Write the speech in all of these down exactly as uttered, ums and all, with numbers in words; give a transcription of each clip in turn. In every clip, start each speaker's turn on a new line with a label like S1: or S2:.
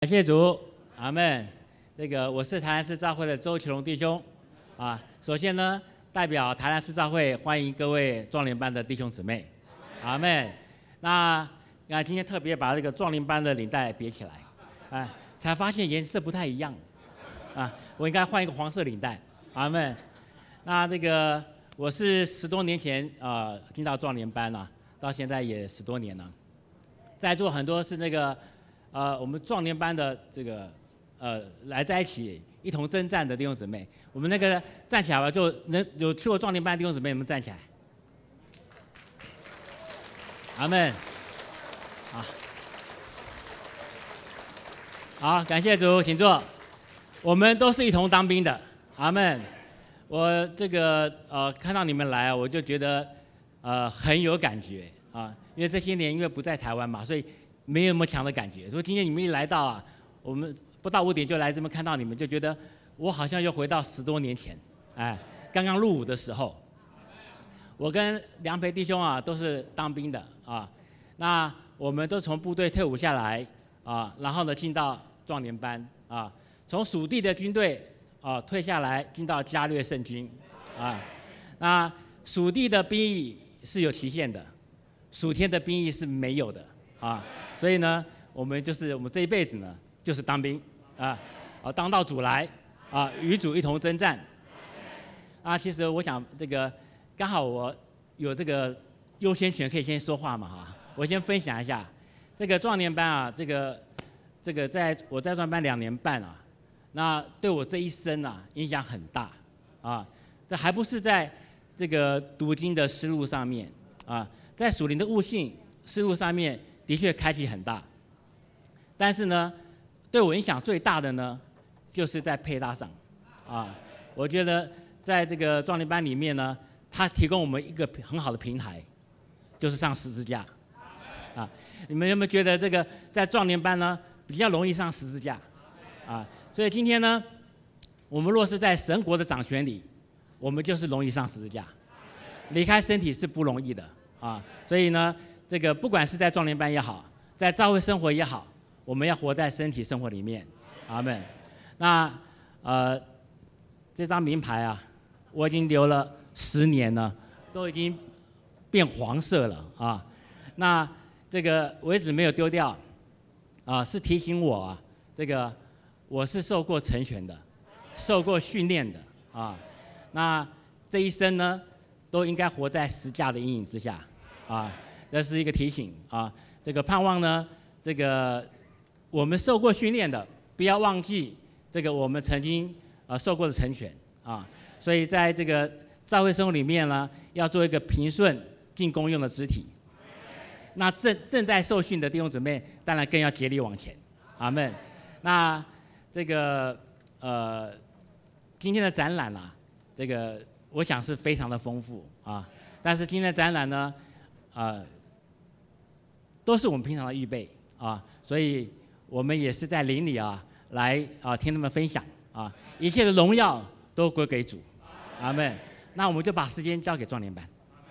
S1: 感谢主，阿们。这个我是台南市教会的周启荣弟兄，啊，首先呢，代表台南市教会欢迎各位壮年班的弟兄姊妹，阿们。那那今天特别把这个壮年班的领带别起来，啊，才发现颜色不太一样，啊，我应该换一个黄色领带，阿们。那这个我是十多年前啊、呃、进到壮年班了、啊，到现在也十多年了，在座很多是那个。呃，我们壮年班的这个呃来在一起一同征战的弟兄姊妹，我们那个站起来吧，就能有去过壮年班的弟兄姊妹，你们站起来。阿们。好，好，感谢主，请坐。我们都是一同当兵的，阿们。我这个呃看到你们来，我就觉得呃很有感觉啊，因为这些年因为不在台湾嘛，所以。没有那么强的感觉，所以今天你们一来到啊，我们不到五点就来这边看到你们，就觉得我好像又回到十多年前，哎，刚刚入伍的时候。我跟梁培弟兄啊都是当兵的啊，那我们都从部队退伍下来啊，然后呢进到壮年班啊，从属地的军队啊退下来进到加略圣军啊，那属地的兵役是有期限的，属天的兵役是没有的啊。所以呢，我们就是我们这一辈子呢，就是当兵啊，啊当到主来啊，与主一同征战。啊，其实我想这个刚好我有这个优先权，可以先说话嘛哈。我先分享一下这个壮年班啊，这个这个在我在壮年班两年半啊，那对我这一生啊影响很大啊。这还不是在这个读经的思路上面啊，在属灵的悟性思路上面。的确开启很大，但是呢，对我影响最大的呢，就是在配搭上，啊，我觉得在这个壮年班里面呢，它提供我们一个很好的平台，就是上十字架，啊，你们有没有觉得这个在壮年班呢比较容易上十字架，啊，所以今天呢，我们若是在神国的掌权里，我们就是容易上十字架，离开身体是不容易的，啊，所以呢。这个不管是在壮年班也好，在教会生活也好，我们要活在身体生活里面，阿们。那呃，这张名牌啊，我已经留了十年了，都已经变黄色了啊。那这个我一直没有丢掉，啊，是提醒我啊，这个我是受过成全的，受过训练的啊。那这一生呢，都应该活在十架的阴影之下啊。这是一个提醒啊，这个盼望呢，这个我们受过训练的，不要忘记这个我们曾经呃受过的成全啊，所以在这个教会生活里面呢，要做一个平顺尽公用的肢体。那正正在受训的弟兄姊妹，当然更要竭力往前，阿们。那这个呃今天的展览啊，这个我想是非常的丰富啊，但是今天的展览呢，呃。都是我们平常的预备啊，所以我们也是在灵里啊来啊听他们分享啊，一切的荣耀都归给主，阿们。那我们就把时间交给壮年班。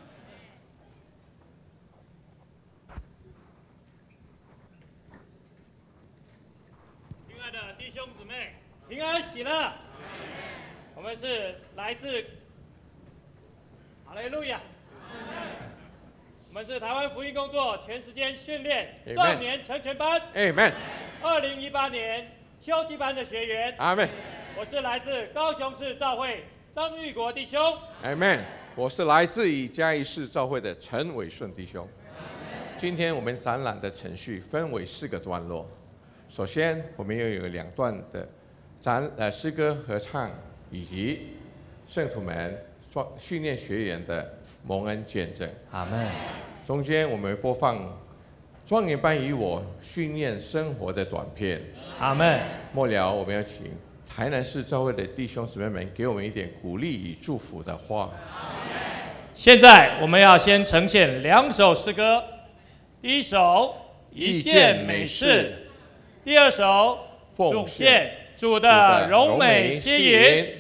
S2: 亲爱的弟兄姊妹，平安喜乐。我们是来自哈利路亚。我们是台湾福音工作全时间训练壮年成全班
S3: Amen
S2: 二零一八年秋季班的学员
S3: Amen
S2: 我是来自高雄市教会张玉国弟兄
S3: Amen 我是来自于嘉义市教会的陈伟顺弟兄。今天我们展览的程序分为四个段落，首先我们又有两段的展呃诗歌合唱，以及圣徒们训练学员的蒙恩见证，
S4: 阿们。
S3: 中间我们播放壮年班与我训练生活的短片，
S4: 阿们。
S3: 末了，我们要请台南市教会的弟兄姊妹们给我们一点鼓励与祝福的话。
S2: 现在我们要先呈现两首诗歌，第一首一件美事，第二首主献主的荣美吸引。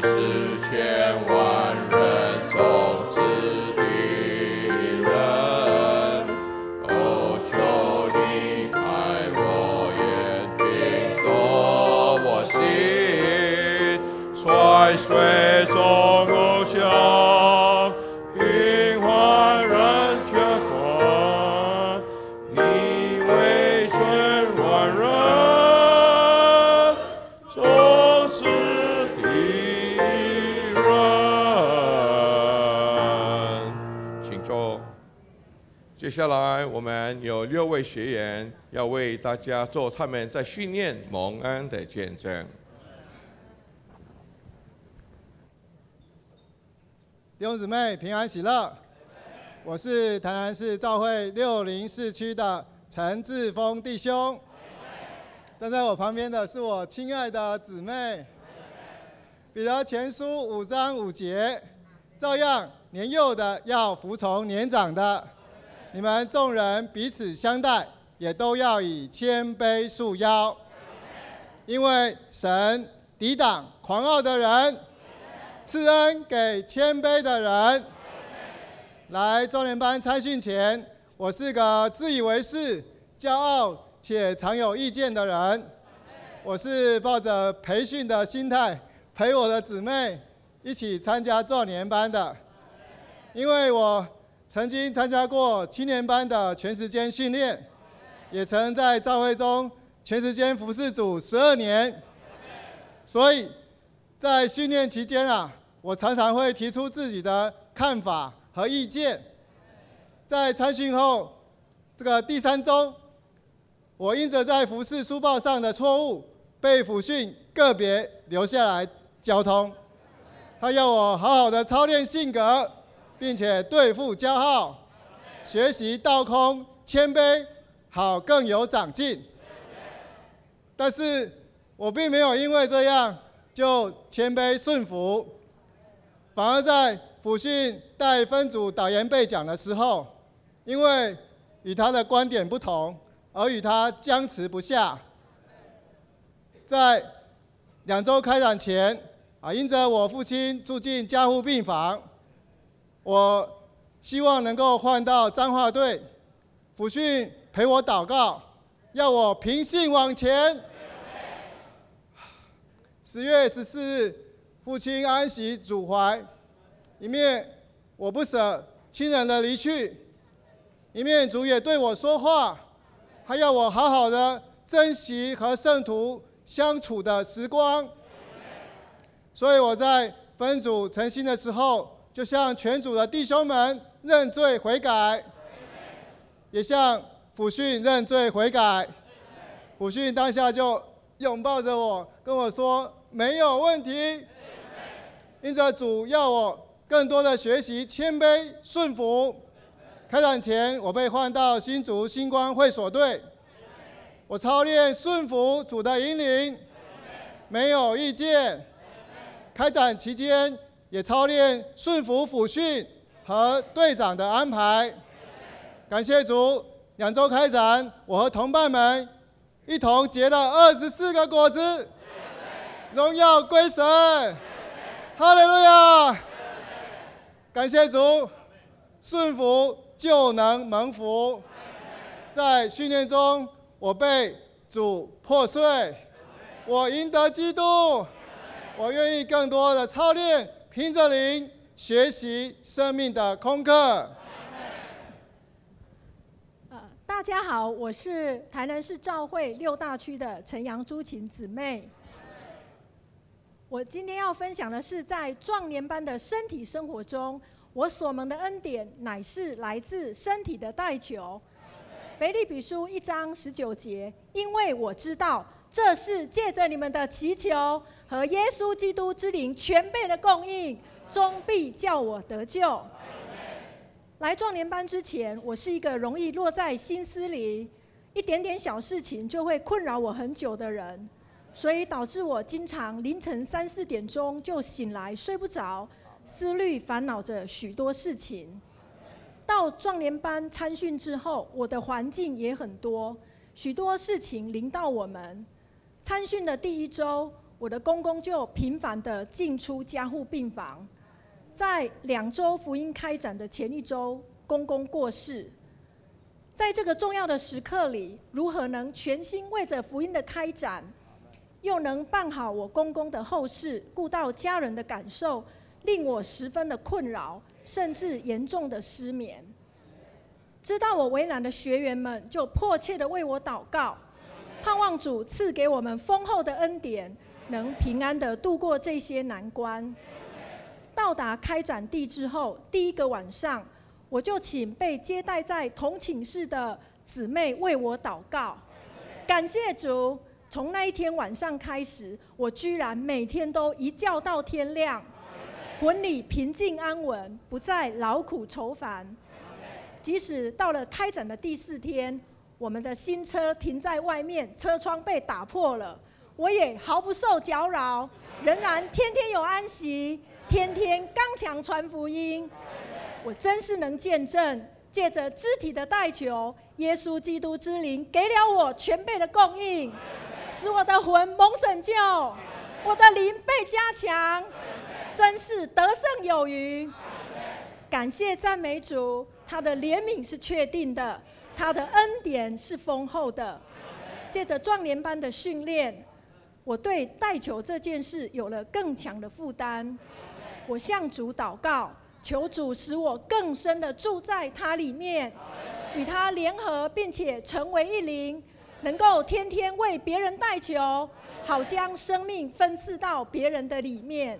S3: 是千万人中之敌人。哦，求离开我眼，并夺我心，摔碎众偶像，平换人却还。你为全万人终止敌人。请坐。接下来我们有六位学员要为大家做他们在训练蒙恩的见证。
S4: 弟兄姊妹平安喜乐，我是台南市教会六零四区的陈志峰弟兄。站在我旁边的是我亲爱的姊妹。彼得前书五章五节，照样年幼的要服从年长的，你们众人彼此相待，也都要以谦卑束腰，因为神抵挡狂傲的人，赐恩给谦卑的人。来中年班参训前，我是个自以为是、骄傲且常有意见的人。我是抱着培训的心态，陪我的姊妹一起参加壮年班的。因为我曾经参加过青年班的全时间训练，也曾在教会中全时间服侍主十二年，所以在训练期间啊，我常常会提出自己的看法和意见。在参训后，这个第三周，我因着在服侍书报上的错误，被辅训个别留下来交通。他要我好好的操练性格，并且对付骄傲，学习倒空、谦卑，好更有长进。但是我并没有因为这样就谦卑顺服，反而在辅训带分组导研备讲的时候，因为与他的观点不同，而与他僵持不下。在两周开展前，啊，因着我父亲住进加护病房，我希望能够换到彰化队，辅训陪我祷告，要我凭信往前。十月十四日，父亲安息主怀，一面我不舍亲人的离去，一面主也对我说话，还要我好好的珍惜和圣徒相处的时光。所以我在分组诚心的时候，就向全组的弟兄们认罪悔改，也向辅训认罪悔改。辅训当下就拥抱着我，跟我说没有问题。因着主要我更多的学习谦卑顺服。开展前，我被换到新竹星光会所队，我操练顺服主的引领，没有意见。开展期间也操练顺服辅训和队长的安排。感谢主，两周开展，我和同伴们一同结了二十四个果子，荣耀归神，哈利路亚！感谢主，顺服就能蒙福。在训练中，我被主破碎，我赢得基督。我愿意更多的操练，凭着灵学习生命的功课。
S5: 呃，大家好，我是台南市教会六大区的陈阳朱琴姊妹。我今天要分享的是，在壮年班的身体生活中，我所蒙的恩典乃是来自身体的代求。腓立比书一章十九节，因为我知道这是借着你们的祈求和耶稣基督之灵全备的供应，终必叫我得救。来壮年班之前，我是一个容易落在心思里，一点点小事情就会困扰我很久的人，所以导致我经常凌晨三四点钟就醒来睡不着，思虑烦恼着许多事情。到壮年班参训之后，我的环境也很多，许多事情临到我们。参训的第一周， 我的公公就频繁地进出加护病房。在两周福音开展的前一周，公公过世。在这个重要的时刻里，如何能全心为着福音的开展，又能办好我公公的后事，顾到家人的感受，令我十分的困扰，甚至严重的失眠。知道我为难的学员们，就迫切的为我祷告，盼望主赐给我们丰厚的恩典，能平安的度过这些难关。到达开展地之后，第一个晚上，我就请被接待在同寝室的姊妹为我祷告。感谢主，从那一天晚上开始，我居然每天都一觉到天亮，魂里平静安稳，不再劳苦愁烦。即使到了开展的第四天，我们的新车停在外面，车窗被打破了，我也毫不受搅扰，仍然天天有安息，天天刚强传福音。我真是能见证，借着肢体的代求，耶稣基督之灵给了我全备的供应，使我的魂蒙拯救，我的灵被加强，真是得胜有余。感谢赞美主，他的怜悯是确定的，他的恩典是丰厚的。借着壮年班的训练，我对代求这件事有了更强的负担。我向主祷告，求主使我更深的住在他里面，与他联合，并且成为一灵，能够天天为别人代求，好将生命分赐到别人的里面。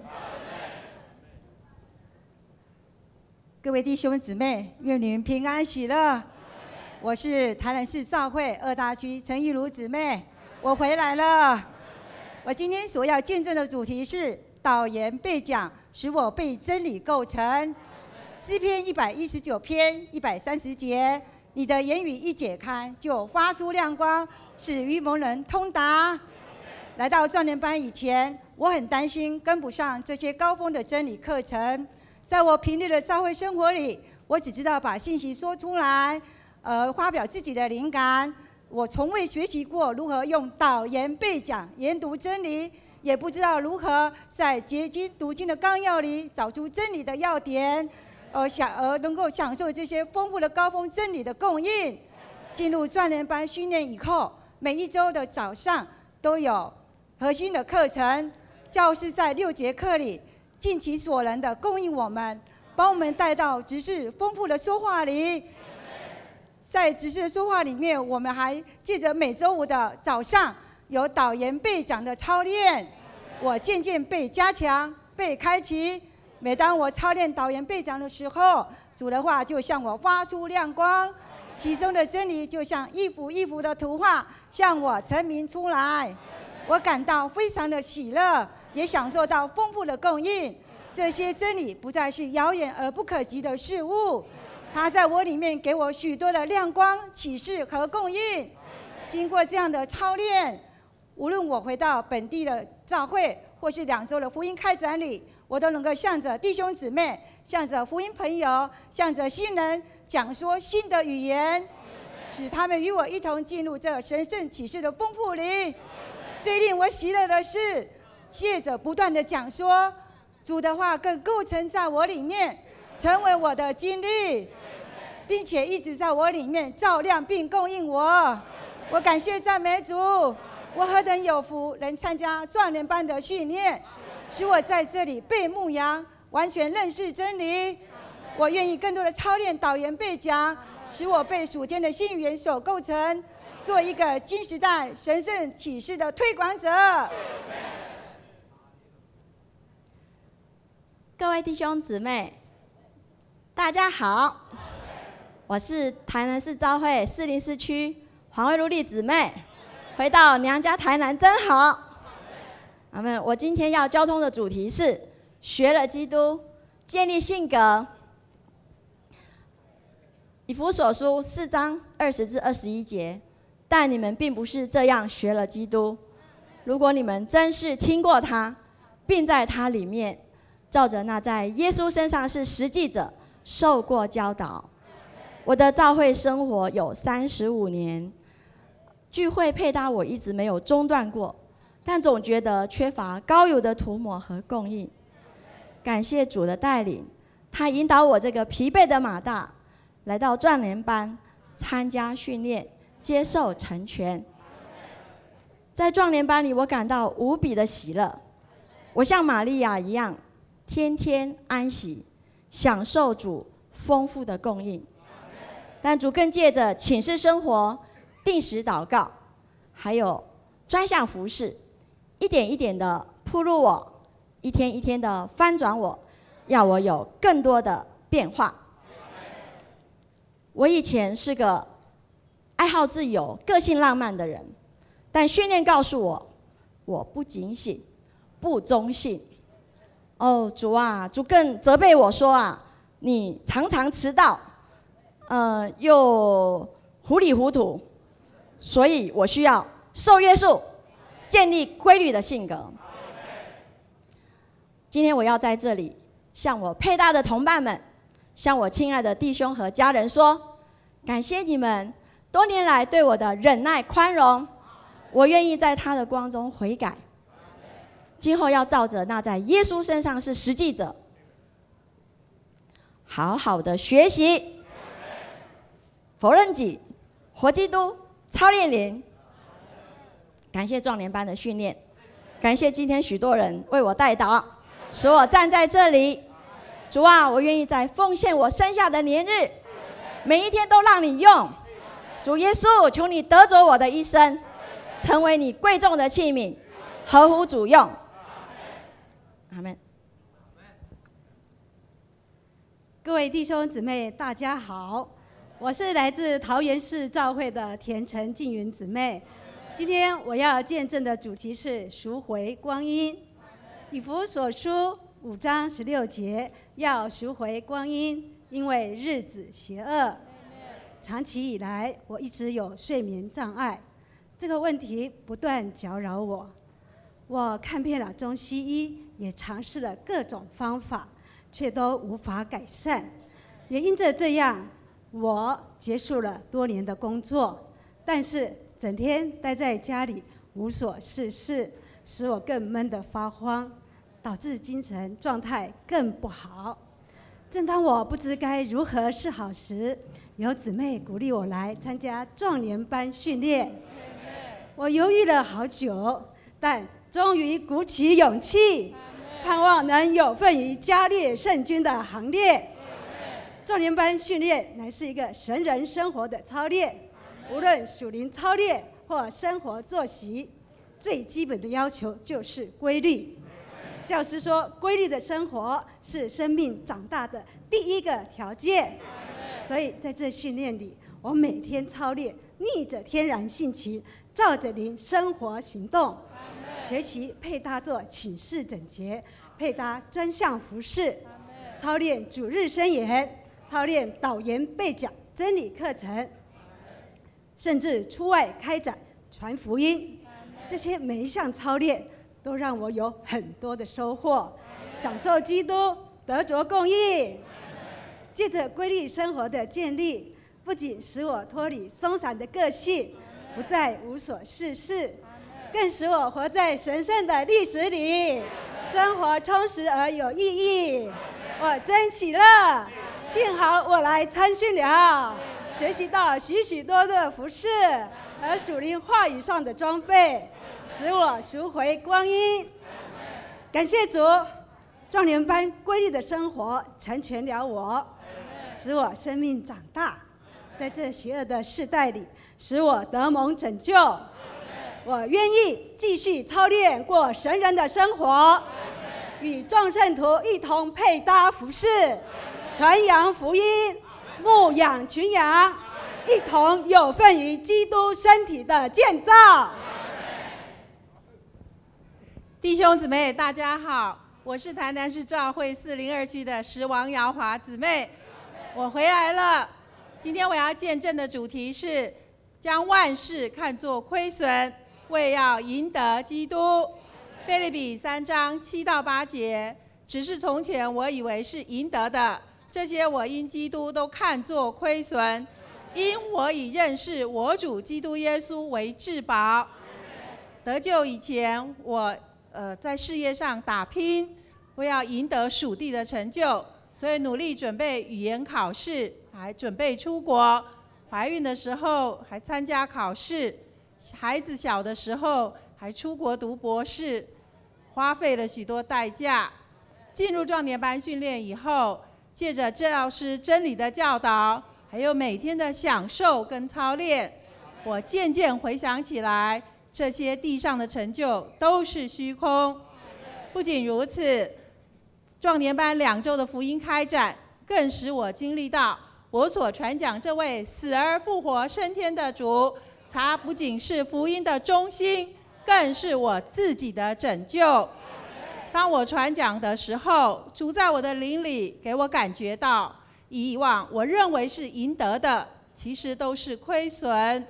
S6: 各位弟兄姊妹，愿你们平安喜乐。我是台南市教会二大区陈玉茹姊妹，我回来了。我今天所要见证的主题是导言背讲，使我被真理构成。诗篇一百一十九篇一百三十节，你的言语一解开，就发出亮光，使愚蒙人通达。来到壮年班以前，我很担心跟不上这些高峰的真理课程。在我平日的教会生活里，我只知道把信息说出来，呃，发表自己的灵感。我从未学习过如何用导言背讲研读真理，也不知道如何在结经读经的纲要里找出真理的要点，而享而能够享受这些丰富的高峰真理的供应。进入壮年班训练以后，每一周的早上都有核心的课程，教师在六节课里尽其所能的供应我们，把我们带到执事丰富的说话里。在执事的说话里面，我们还借着每周五的早上有导言背讲的操练，我渐渐被加强、被开启。每当我操练导言背讲的时候，主的话就向我发出亮光，其中的真理就像一幅一幅的图画向我陈明出来。我感到非常的喜乐，也享受到丰富的供应。这些真理不再是遥远而不可及的事物，它在我里面给我许多的亮光、启示和供应。经过这样的操练，无论我回到本地的教会，或是两周的福音开展里，我都能够向着弟兄姊妹、向着福音朋友、向着新人讲说新的语言，使他们与我一同进入这神圣启示的丰富里。最令我喜乐的是，借着不断的讲说，主的话更构成在我里面，成为我的经历，并且一直在我里面照亮并供应我。我感谢赞美主，我何等有福能参加壮年班的训练，使我在这里被牧养，完全认识真理。我愿意更多的操练导言背讲，使我被属天的新语言所构成，做一个新时代神圣启示的推广者。
S7: 各位弟兄姊妹，大家好，我是台南市教会士林市区黄慧茹丽姊妹，回到娘家台南真好。阿们。我今天要交通的主题是学了基督，建立性格。以弗所书四章二十至二十一节，但你们并不是这样学了基督。如果你们真是听过他，并在他里面照着那在耶稣身上是实际者受过教导。我的教会生活有三十五年，聚会配搭我一直没有中断过。 但总觉得缺乏膏油的涂抹和供应。感谢主的带领，他引导我这个疲惫的马大来到壮年班参加训练，接受成全。在壮年班里，我感到无比的喜乐。我像玛利亚一样，天天安息，享受主丰富的供应。但主更借着寝室生活、定时祷告，还有专项服事，一点一点的铺路我，一天一天的翻转我，要我有更多的变化。我以前是个爱好自由、个性浪漫的人，但训练告诉我，我不警醒，不忠信。哦，主啊，主更责备我说啊，你常常迟到，呃，又糊里糊涂，所以我需要受约束，建立规律的性格。今天我要在这里向我配搭的同伴们，向我亲爱的弟兄和家人说，感谢你们多年来对我的忍耐宽容，我愿意在他的光中悔改，今后要照着那在耶稣身上是实际者，好好的学习，否认己，活基督，操练灵。感谢壮年班的训练，感谢今天许多人为我代祷，使我站在这里。主啊，我愿意在奉献我剩下的年日，每一天都让你用。主耶稣，求你得着我的一生，成为你贵重的器皿，合乎主用。阿们。
S8: 各位弟兄姊妹，大家好，我是来自桃园市教会的田陈静云姊妹。今天我要见证的主题是赎回光阴。以弗所书五章十六节，要赎回光阴，因为日子邪恶。长期以来，我一直有睡眠障碍，这个问题不断搅扰我。我看遍了中西医，也尝试了各种方法，却都无法改善。也因着这样，我结束了多年的工作，但是整天待在家里无所事事，使我更闷得发慌，导致精神状态更不好。正当我不知该如何是好时，有姊妹鼓励我来参加壮年班训练。我犹豫了好久，但终于鼓起勇气，盼望能有份于加略圣军的行列。壮年班训练乃是一个神人生活的操练，无论属灵操练或生活作息，最基本的要求就是规律。教师说，规律的生活是生命长大的第一个条件。所以在这训练里，我每天操练逆着天然性情，照着灵生活行动，学习配搭做寝室整洁，配搭专项服事，操练主日申言，操练导言背讲真理课程，甚至出外开展传福音。这些每一项操练都让我有很多的收获，享受基督，得着供应。借着规律生活的建立，不仅使我脱离松散的个性，不再无所事事，更使我活在神圣的历史里，生活充实而有意义。我真喜乐，幸好我来参训了，学习到许许多多的服事和属灵话语上的装备，使我赎回光阴。感谢主，壮年班规律的生活成全了我，使我生命长大，在这邪恶的世代里，使我得蒙拯救。我愿意继续操练过神人的生活，与众圣徒一同配搭服事，传扬福音，牧养群羊，一同有份于基督身体的建造。
S9: 弟兄姊妹，大家好，我是台南市教会四零二区的石王瑶华姊妹，我回来了。今天我要见证的主题是将万事看作亏损，为要赢得基督。腓立比三章七到八节，只是从前我以为是赢得的，这些我因基督都看作亏损，因我以认识我主基督耶稣为至宝。 得救以前，我呃在事业上打拼，我要赢得属地的成就，所以努力准备语言考试，还准备出国。怀孕的时候还参加考试，孩子小的时候还出国读博士，花费了许多代价。进入壮年班训练以后，借着教师真理的教导，还有每天的享受跟操练，我渐渐回想起来，这些地上的成就都是虚空。不仅如此，壮年班两周的福音开展，更使我经历到我所传讲这位死而复活升天的主，他不仅是福音的中心，更是我自己的拯救。当我传讲的时候，主在我的灵里给我感觉到，以往我认为是赢得的，其实都是亏损。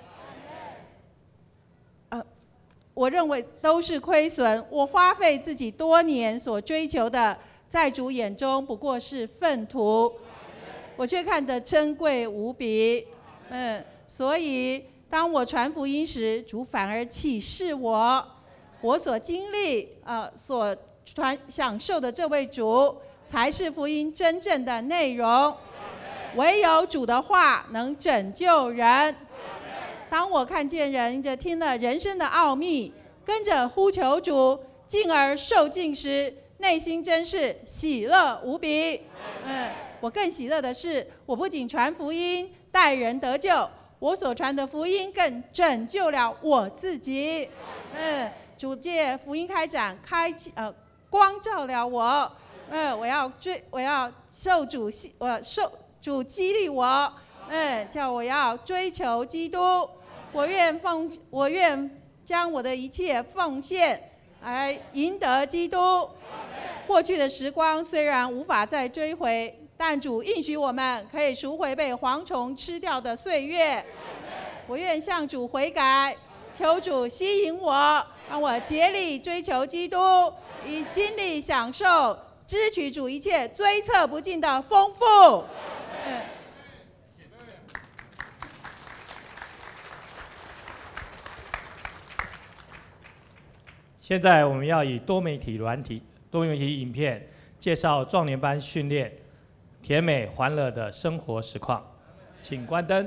S9: 呃，我认为都是亏损。我花费自己多年所追求的，在主眼中不过是粪土，我却看得珍贵无比。嗯，所以当我传福音时，主反而启示我，我所经历、呃所传享受的这位主，才是福音真正的内容。唯有主的话能拯救人。当我看见人着听了人生的奥秘，跟着呼求主，进而受尽时，内心真是喜乐无比。嗯，我更喜乐的是，我不仅传福音带人得救，我所传的福音更拯救了我自己。嗯，主借福音开展，开呃光照了我。嗯，我要追，我要受主，我受主激励我。嗯，叫我要追求基督。我愿奉，我愿将我的一切奉献，来赢得基督。过去的时光虽然无法再追回，但主应许我们可以赎回被蝗虫吃掉的岁月。我愿向主悔改，求主吸引我，让我竭力追求基督，以经历享受，支取主一切追测不尽的丰富。嗯，
S10: 现在我们要以多媒体软体、多媒体影片介绍壮年班训练甜美欢乐的生活实况，请关灯。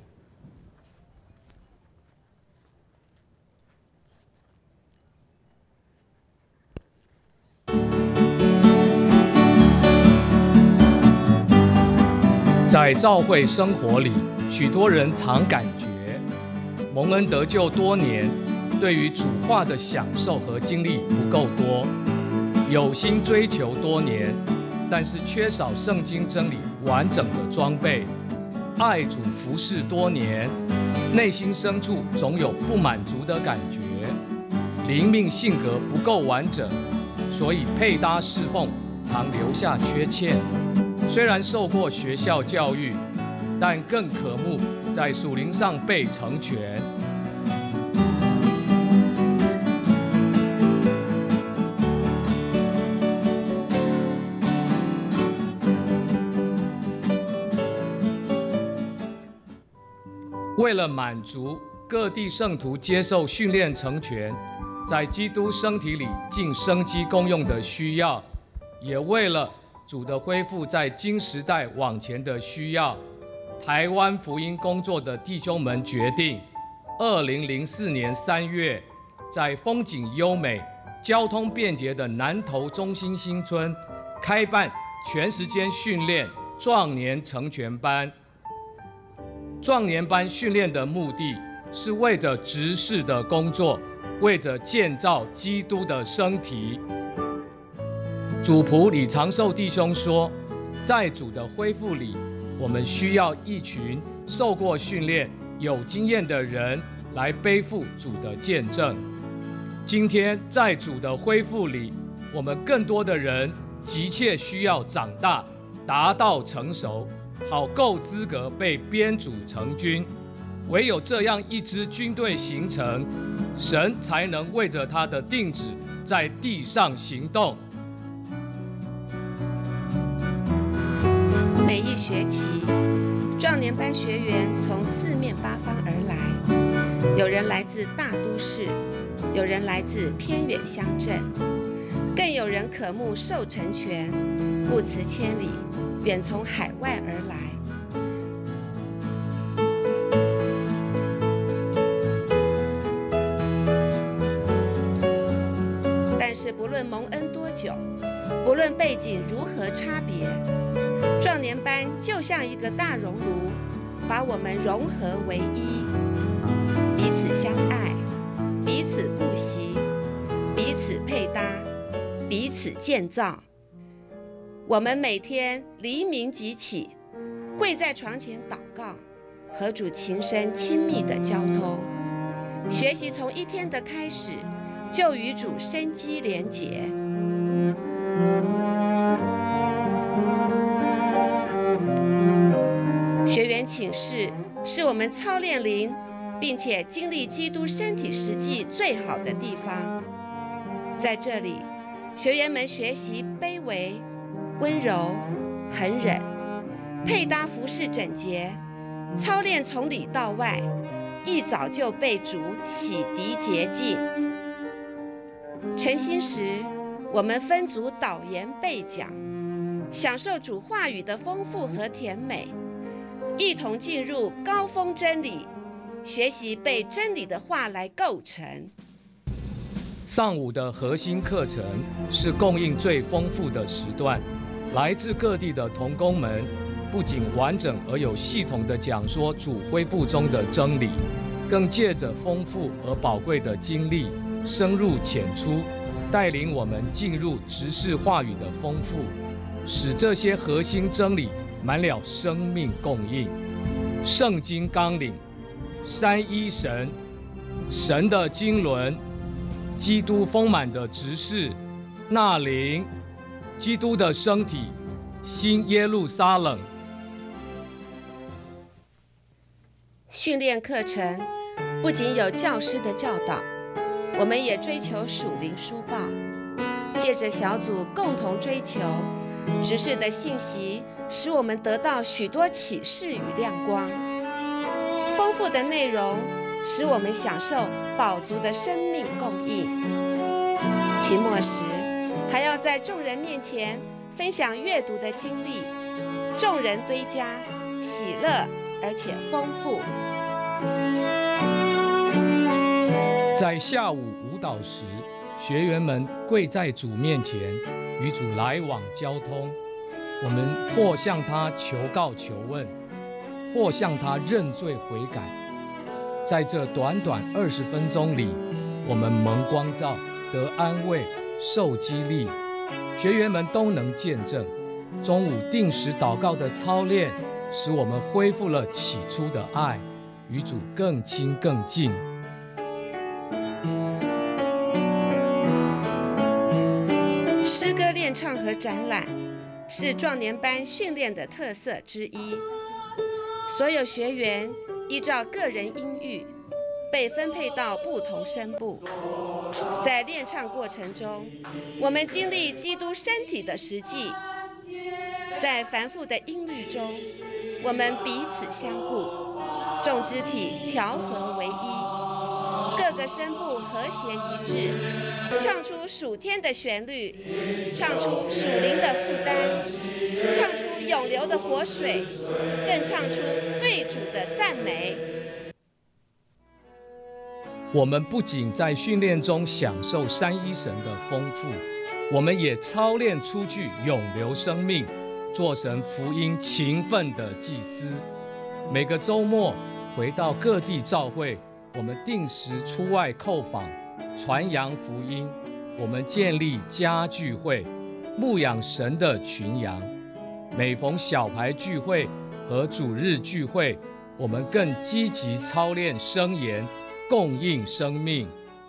S11: 在教会生活里，许多人常感觉蒙恩得救多年，对于主话的享受和经历不够多，有心追求多年，但是缺少圣经真理完整的装备，爱主服侍多年，内心深处总有不满足的感觉，灵命性格不够完整，所以配搭侍奉常留下缺陷。虽然受过学校教育，但更渴慕在属灵上被成全。为了满足各地圣徒接受训练成全，在基督身体里尽生机功用的需要，也为了主的恢复在今时代往前的需要，台湾福音工作的弟兄们决定，二零零四年三月，在风景优美、交通便捷的南投中心新村开办全时间训练壮年成全班。壮年班训练的目的是为着执事的工作，为着建造基督的身体。主仆李长寿弟兄说，在主的恢复里，我们需要一群受过训练、有经验的人来背负主的见证。今天在主的恢复里，我们更多的人急切需要长大，达到成熟，好够资格被编组成军。唯有这样一支军队形成，神才能为着他的定旨在地上行动。
S12: 每一学期，壮年班学员从四面八方而来，有人来自大都市， 有人来自偏远乡镇，更有人渴慕受成全，不辞千里，远从海外而来。但是不论蒙恩多久，不论背景如何差别，壮年班就像一个大熔炉，把我们融合为一，彼此相爱，彼此顾惜，彼此配搭，彼此建造。我们每天黎明即起，跪在床前祷告，和主情深亲密的交通，学习从一天的开始就与主生机连结。学员请示是我们操练灵，并且经历基督身体实际最好的地方。在这里，学员们学习卑微、温柔、恒忍，配搭服饰整洁，操练从里到外，一早就被主洗涤洁净。晨兴时，我们分组导言背讲，享受主话语的丰富和甜美，一同进入高峰真理，学习被真理的话来构成。
S11: 上午的核心课程是供应最丰富的时段，来自各地的同工们不仅完整而有系统地讲说主恢复中的真理，更借着丰富而宝贵的经历，深入浅出，带领我们进入执事话语的丰富，使这些核心真理满了生命供应。圣经纲领，三一神，神的经纶，基督丰满的执事，那灵，基督的身体，新耶路撒冷。
S12: 训练课程不仅有教师的教导，我们也追求属灵书报，借着小组共同追求执事的信息，使我们得到许多启示与亮光。丰富的内容使我们享受饱足的生命供应。期末时，还要在众人面前分享阅读的经历，众人堆加，喜乐而且丰富。
S11: 在下午舞蹈时，学员们跪在主面前，与主来往交通。我们或向他求告求问，或向他认罪悔改。在这短短二十分钟里，我们蒙光照，得安慰，受激励。学员们都能见证，中午定时祷告的操练，使我们恢复了起初的爱，与主更亲更近。
S12: 诗歌练唱和展览是壮年班训练的特色之一。所有学员依照个人音域被分配到不同声部。在练唱过程中，我们经历基督身体的实际。在繁复的音律中，我们彼此相顾，众肢体调和为一，各个声部和谐一致，唱出属天的旋律，唱出属灵的负担，唱出涌流的活水，更唱出对主的赞美。
S11: 我们不仅在训练中享受三一神的丰富，我们也操练出去涌流生命，做神福音勤奋的祭司。每个周末回到各地教会，我们定时出外叩访，传扬福音。我们建立家聚会，牧养神的群羊。每逢小牌聚会和主日聚会，我们更积极操练聖言，供应生命。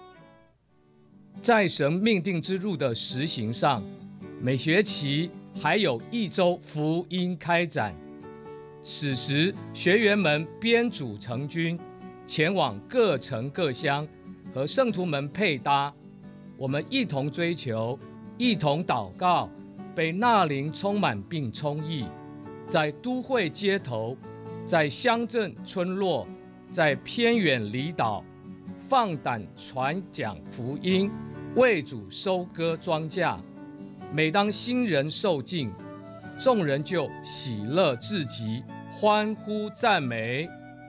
S11: 在神命定之路的实行上，每学期还有一周福音开展。此时，学员们编组成军，前往各城各乡，和圣徒们配搭。我们一同追求，一同祷告，被那灵充满并充溢。在都会街头，在乡镇村落，在偏远离岛， 放胆传讲福音，为主收割庄稼。每当新人受尽，众人就喜乐至极，欢呼赞美。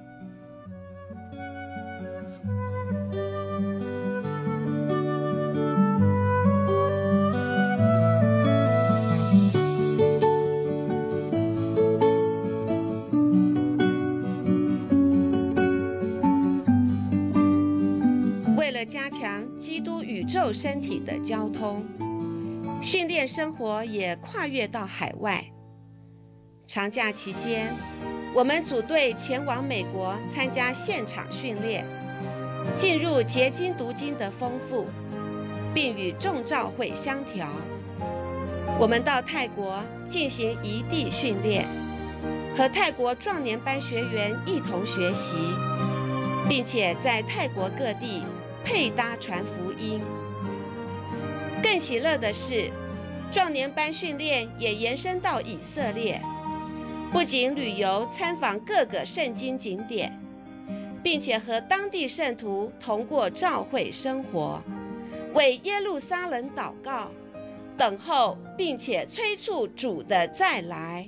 S12: 为了加强基督宇宙身体的交通，训练生活也跨越到海外。长假期间，我们组队前往美国参加现场训练，进入结晶读经的丰富，并与众召会相调。我们到泰国进行异地训练，和泰国壮年班学员一同学习，并且在泰国各地配搭传福音。更喜乐的是，壮年班训练也延伸到以色列，不仅旅游参访各个圣经景点，并且和当地圣徒同过召会生活，为耶路撒冷祷告，等候并且催促主的再来。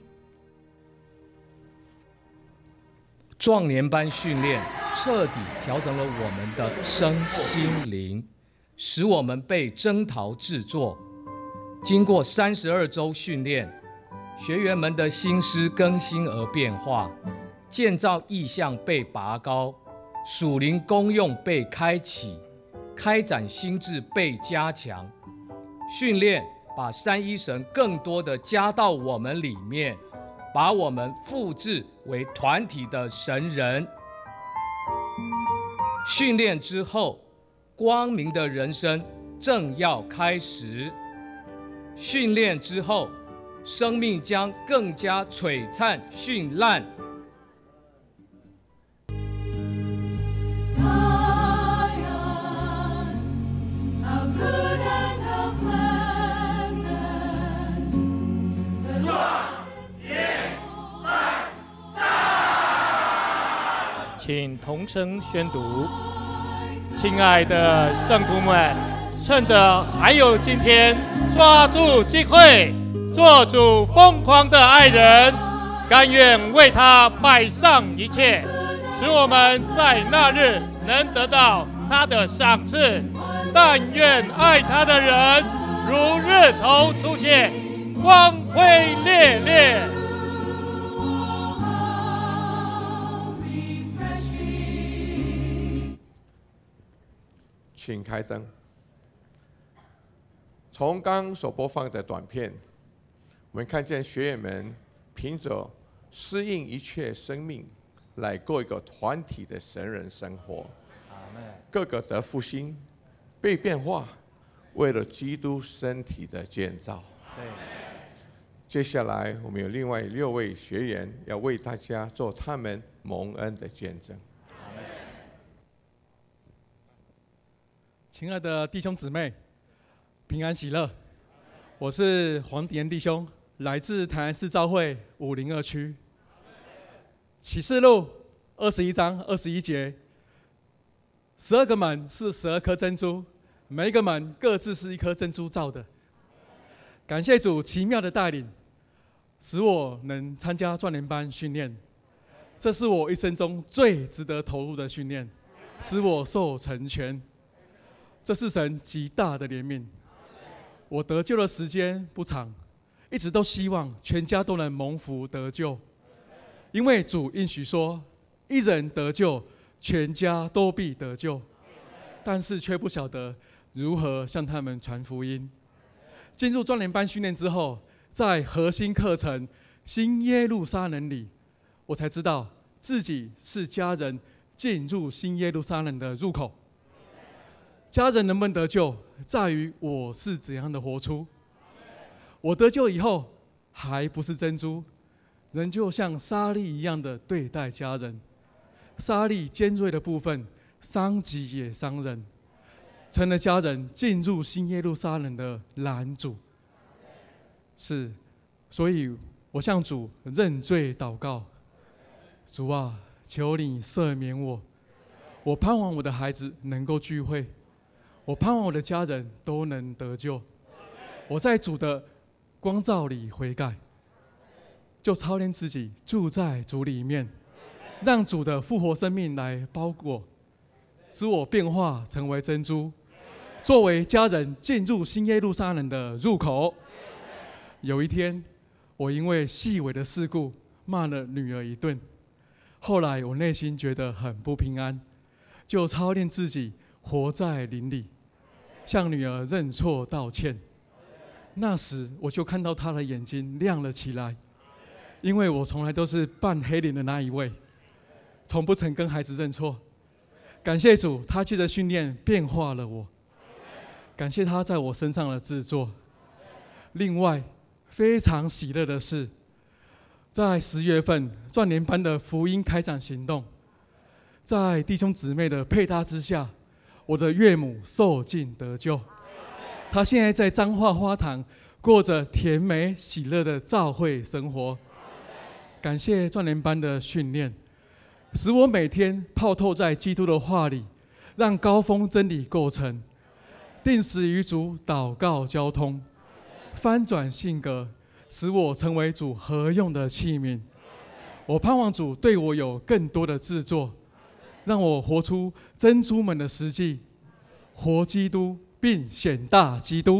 S11: 壮年班训练彻底调整了我们的身心灵，使我们被征讨制作。经过三十二周训练，学员们的心思更新而变化，建造意向被拔高，属灵功用被开启，开展心智被加强。训练把三一神更多的加到我们里面，把我们复制为团体的神人。训练之后，光明的人生正要开始。训练之后，生命将更加璀璨绚烂。
S10: 请同声宣读。亲爱的圣徒们，趁着还有今天，抓住机会，做主疯狂的爱人，甘愿为他摆上一切，使我们在那日能得到他的赏赐。但愿爱他的人如日头出现，光辉烈烈。
S3: 请开灯。从刚所播放的短片，我们看见学员们凭着适应一切生命，来过一个团体的神人生活。个个得复兴，被变化，为了基督身体的建造。接下来，我们有另外六位学员要为大家做他们蒙恩的见证。
S13: 亲爱的弟兄姊妹，平安喜乐！我是黄迪恩弟兄，来自台南市召会五零二区。启示录二十一章二十一节，十二个门是十二颗珍珠，每一个门各自是一颗珍珠造的。感谢主奇妙的带领，使我能参加壮年班训练。这是我一生中最值得投入的训练，使我受成全。这是神极大的怜悯。我得救的时间不长，一直都希望全家都能蒙福得救，因为主应许说，一人得救，全家都必得救。但是却不晓得如何向他们传福音。进入壮年班训练之后，在核心课程新耶路撒冷里，我才知道自己是家人进入新耶路撒冷的入口。家人能不能得救，在于我是怎样的活出。我得救以后，还不是珍珠，仍旧像沙粒一样的对待家人。沙粒尖锐的部分，伤己也伤人，成了家人进入新耶路撒冷的拦阻。是，所以我向主认罪祷告：主啊，求你赦免我。 我盼望我的孩子能够聚会，我盼望我的家人都能得救。我在主的光照里悔改，就操练自己住在主里面，让主的复活生命来包裹，使我变化成为珍珠，作为家人进入新耶路撒冷的入口。有一天，我因为细微的事故骂了女儿一顿，后来我内心觉得很不平安，就操练自己活在灵里，向女儿认错道歉。那时我就看到她的眼睛亮了起来，因为我从来都是扮黑脸的那一位，从不曾跟孩子认错。感谢主，他借着训练变化了我，感谢他在我身上的制作。另外，非常喜乐的是，在十月份壮年班的福音开展行动，在弟兄姊妹的配搭之下，我的岳母受尽得救。她现在在彰化花堂过着甜美喜乐的教会生活。感谢壮年班的训练，使我每天泡透在基督的话里，让高峰真理构成，定时与主祷告交通，翻转性格，使我成为主合用的器皿。我盼望主对我有更多的制作，让我活出珍珠们的实际，活基督并显大基督。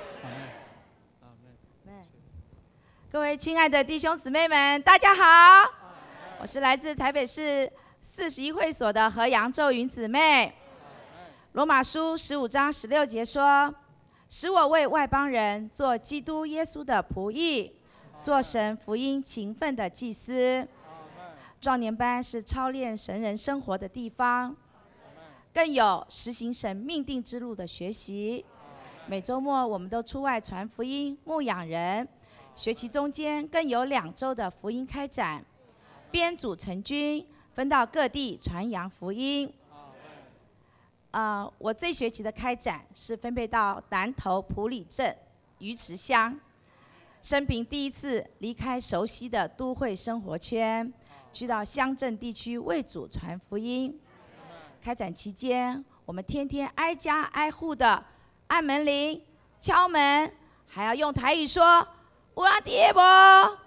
S14: 各位亲爱的弟兄姊妹们，大家好！我是来自台北市四十一会所的何杨咒云姊妹。罗马书十五章十六节说：“使我为外邦人做基督耶稣的仆役，做神福音勤奋的祭司。”壮年班是操练神人生活的地方，更有实行神命定之路的学习。每周末我们都出外传福音、牧养人。学期中间更有两周的福音开展，编组成军，分到各地传扬福音。呃，我这学期的开展是分配到南投埔里镇鱼池乡，生平第一次离开熟悉的都会生活圈，去到乡镇地区为主传福音。开展期间，我们天天挨家挨户的按门铃、敲门，还要用台语说有人伫无？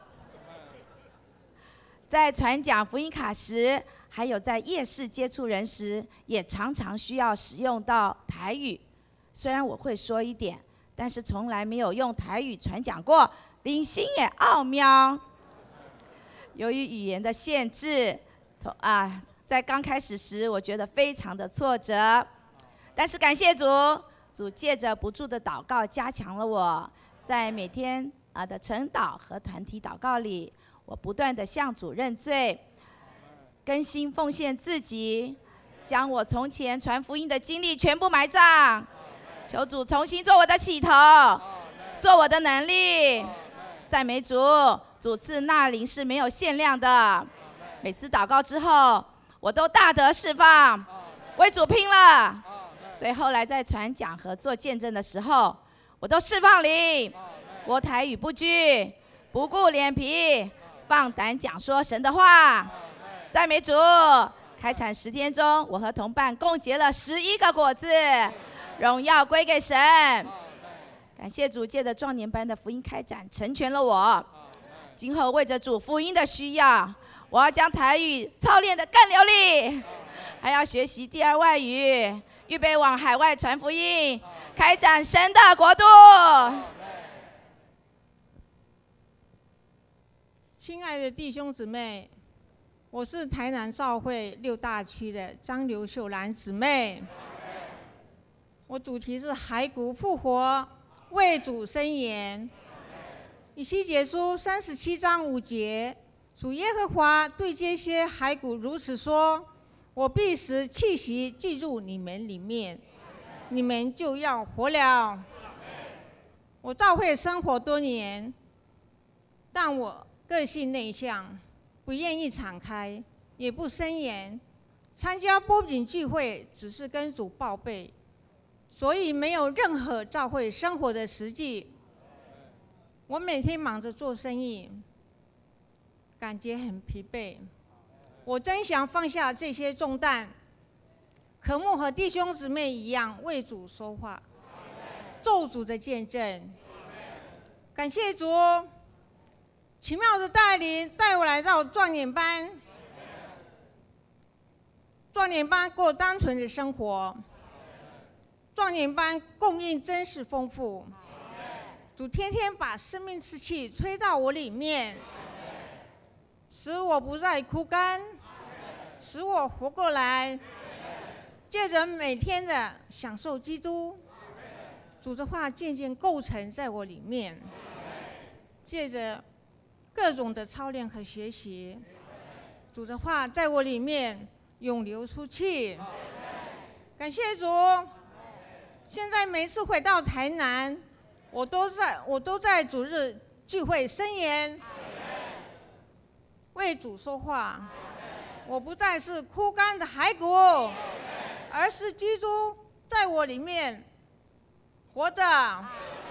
S14: 在传讲福音卡时，还有在夜市接触人时，也常常需要使用到台语。虽然我会说一点，但是从来没有用台语传讲过，灵性也奥妙。由于语言的限制，从啊，在刚开始时，我觉得非常的挫折。但是感谢主，主借着不住的祷告加强了我，在每天啊的晨祷和团体祷告里，我不断的向主认罪，更新奉献自己，将我从前传福音的经历全部埋葬，求主重新做我的起头，做我的能力。赞美主，主赐那灵是没有限量的。每次祷告之后，我都大得释放，为主拼了。所以后来在传讲和做见证的时候，我都释放灵。国台语不拘，不顾脸皮，放胆讲说神的话。赞美主！开产十天中，我和同伴共结了十一个果子，荣耀归给神。感谢主，借着壮年班的福音开展，成全了我。今后为着主福音的需要，我要将台语操练得更流利，还要学习第二外语，预备往海外传福音，开展神的国度。
S15: 亲爱的弟兄姊妹，我是台南教会六大区的张刘秀兰姊妹。我主题是骸骨复活，为主申言。以西结书三十七章五节，主耶和华对这些骸骨如此说：我必使气息进入你们里面，你们就要活了。我教会生活多年，但我个性内向，不愿意敞开，也不申言。参加波饼聚会只是跟主报备，所以没有任何教会生活的实际。我每天忙着做生意，感觉很疲惫。我真想放下这些重担， 渴慕和弟兄姊妹一样为主说话，做主的见证。感谢主奇妙的带领，带我来到壮年班。壮年班过单纯的生活，壮年班供应真实丰富。主天天把生命之气吹到我里面，使我不再枯干，使我活过来。借着每天的享受基督，主的话渐渐构成在我里面。借着各种的操练和学习，主的话在我里面涌流出去。感谢主！现在每次回到台南，我都在我都在主日聚会申言，为主说话。我不再是枯干的骸骨，而是基督在我里面活着。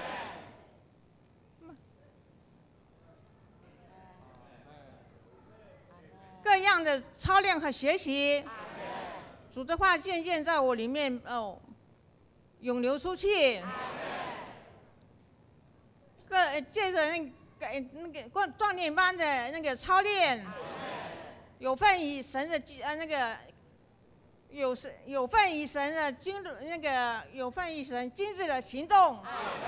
S15: 各样的操练和学习，主的话渐渐在我里面哦涌流出去。各借着那个那个壮年班的那个操练，有份于神的呃那个有神有份于神的今日那个有份于神今日的行动。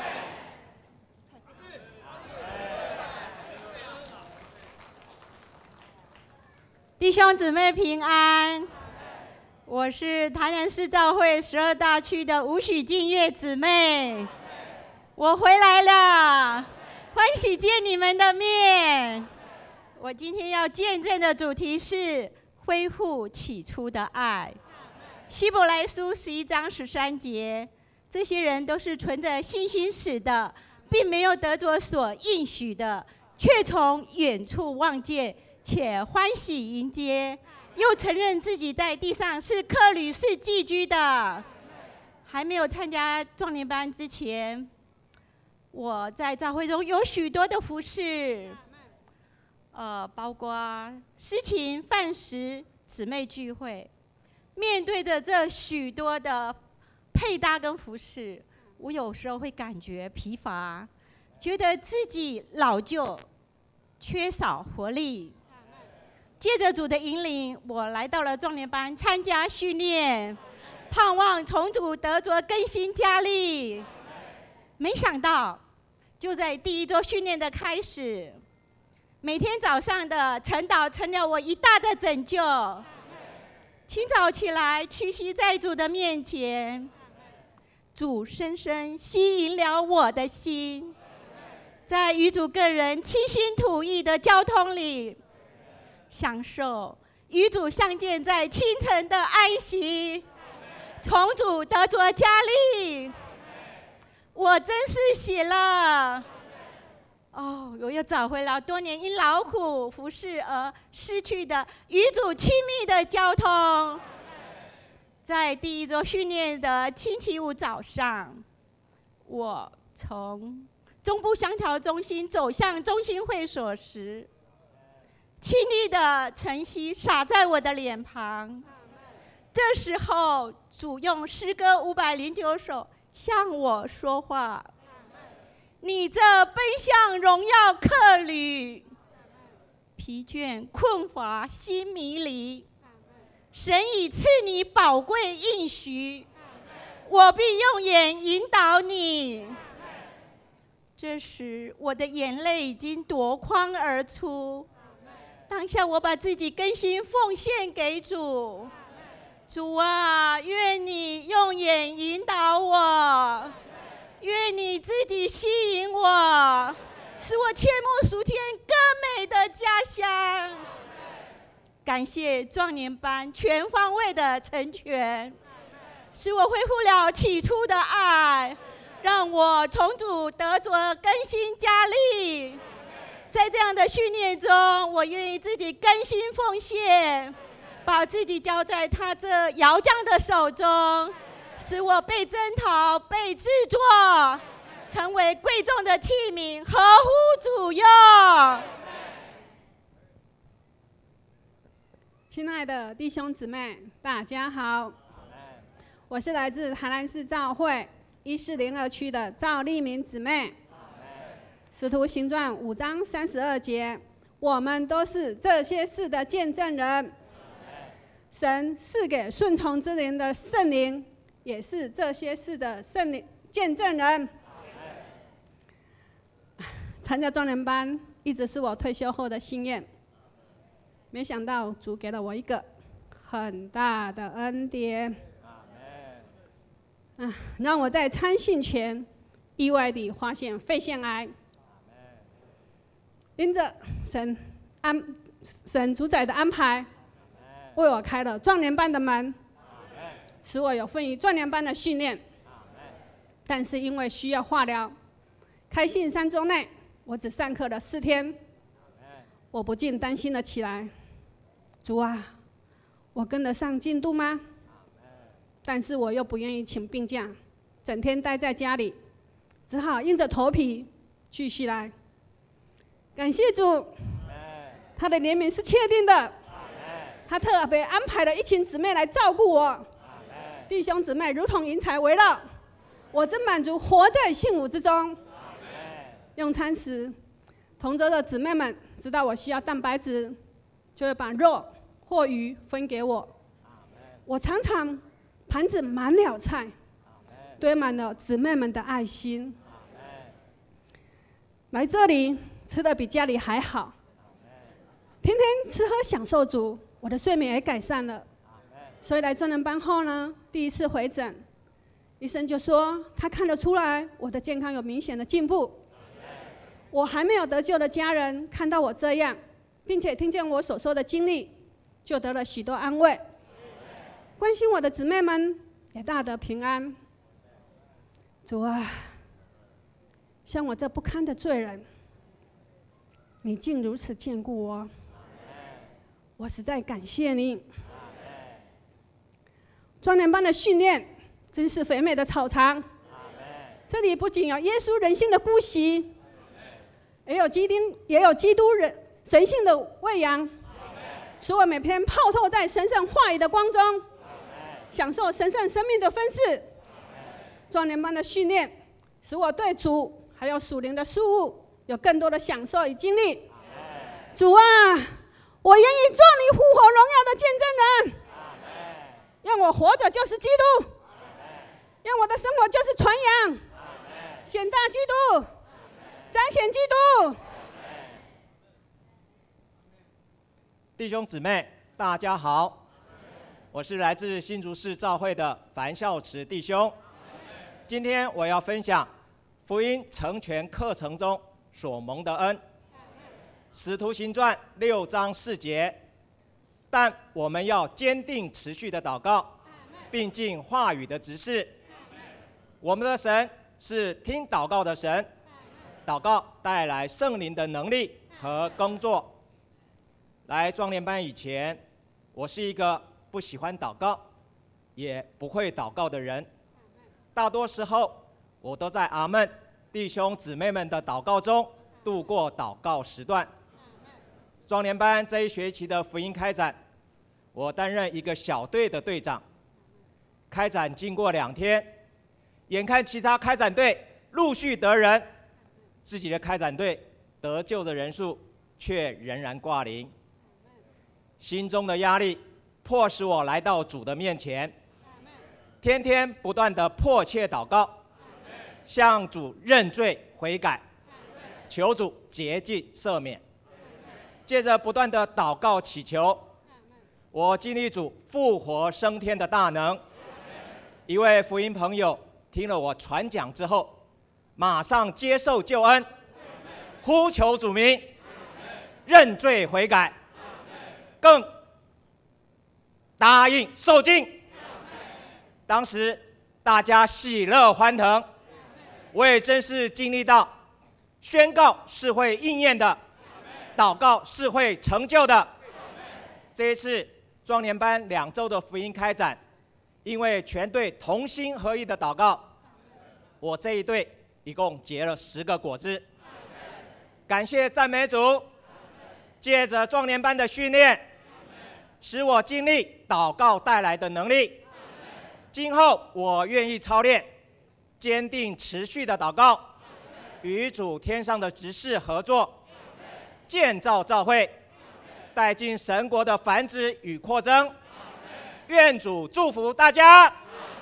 S8: 弟兄姊妹平安，我是台南市教会十二大区的吴许静月姊妹，我回来了，欢喜见你们的面。我今天要见证的主题是恢复起初的爱。希伯来书十一章十三节，这些人都是存着信心死的，并没有得着所应许的，却从远处望见，且欢喜迎接，又承认自己在地上是客旅，是寄居的。还没有参加壮年班之前，我在教会中有许多的服事，呃，包括诗琴、饭食、姊妹聚会。面对着这许多的配搭跟服事，我有时候会感觉疲乏，觉得自己老旧，缺少活力。借着主的引领，我来到了壮年班参加训练，盼望从主得着更新加力。没想到，就在第一周训练的开始，每天早上的晨祷成了我一大的拯救。清早起来，屈膝在主的面前，主深深吸引了我的心。在与主个人倾心吐意的交通里，享受与主相见在清晨的安息，从主得着加力，我真是喜乐。哦，我又找回了多年因劳苦服侍而失去的与主亲密的交通。在第一周训练的星期五早上，我从中部乡调中心走向中心会所时，清丽的晨曦洒在我的脸庞。这时候，主用诗歌五百零九首向我说话。你这奔向荣耀客旅，疲倦困乏心迷离，神已赐你宝贵应许，我必用眼引导你。这时我的眼泪已经夺眶而出，当下我把自己更新奉献给主。主啊，愿你用眼引导我，愿你自己吸引我，使我切慕属天更美的家乡。感谢壮年班全方位的成全，使我恢复了起初的爱，让我从主得着更新加力。在这样的训练中，我愿意自己更新奉献，把自己交在他这窑匠的手中，使我被征讨、被制作，成为贵重的器皿，合乎主用。
S16: 亲爱的弟兄姊妹，大家好， 我是来自台南市教会一四零二区的赵丽明姊妹。使徒行传五章三十二节，我们都是这些事的见证人。神赐给顺从之灵的圣灵，也是这些事的圣灵见证人。参加壮年班一直是我退休后的心愿，没想到主给了我一个很大的恩典，啊，让我在参信前意外地发现肺腺癌。因着神安神主宰的安排，为我开了壮年班的门，使我有份于壮年班的训练。但是因为需要化疗，开信三周内我只上课了四天，我不禁担心了起来。主啊，我跟得上进度吗？但是我又不愿意请病假，整天待在家里，只好硬着头皮继续来。感谢主，他的怜悯是确定的，他特别安排了一群姊妹来照顾我，弟兄姊妹如同云彩围绕，我真满足活在幸福之中。用餐时，同桌的姊妹们知道我需要蛋白质，就会把肉或鱼分给我。我常常盘子满了菜，堆满了姊妹们的爱心。来这里吃的比家里还好，天天吃喝享受足，我的睡眠也改善了。所以来壮年班后呢，第一次回诊，医生就说他看得出来我的健康有明显的进步。我还没有得救的家人看到我这样，并且听见我所说的经历，就得了许多安慰。关心我的姊妹们也大得平安。主啊，像我这不堪的罪人，你竟如此眷顾我，我实在感谢你。壮年班的训练真是肥美的草场，这里不仅有耶稣人性的呼吸，也有基督也有基督人神性的喂养，使我每天泡透在神圣话语的光中，享受神圣生命的分赐。壮年班的训练使我对主还有属灵的事物有更多的享受与经历。主啊，我愿意做你复活荣耀的见证人，让我活着就是基督，让我的生活就是传扬显大基督，彰显基督。
S17: 弟兄姊妹大家好，我是来自新竹市教会的樊孝慈弟兄。今天我要分享福音成全课程中所蒙的恩，使徒行传六章四节。但我们要坚定持续的祷告，并尽话语的职事。我们的神是听祷告的神，祷告带来圣灵的能力和工作。来壮年班以前，我是一个不喜欢祷告，也不会祷告的人。大多时候，我都在阿们弟兄姊妹们的祷告中度过祷告时段。壮年班这一学期的福音开展，我担任一个小队的队长。开展经过两天，眼看其他开展队陆续得人，自己的开展队得救的人数却仍然挂零。心中的压力迫使我来到主的面前，天天不断的迫切祷告，向主认罪悔改，求主洁净赦免。接着不断的祷告祈求，我经历主复活升天的大能。一位福音朋友听了我传讲之后，马上接受救恩，呼求主名，认罪悔改，更答应受浸。当时大家喜乐欢腾，我也真是经历到宣告是会应验的，祷告是会成就的。这一次壮年班两周的福音开展，因为全队同心合意的祷告，我这一队一共结了十个果子。感谢赞美主，借着壮年班的训练，使我经历祷告带来的能力， 今后我愿意操练，坚定持续的祷告，与主天上的执事合作，建造教会，带进神国的繁殖与扩增。愿主祝福大家。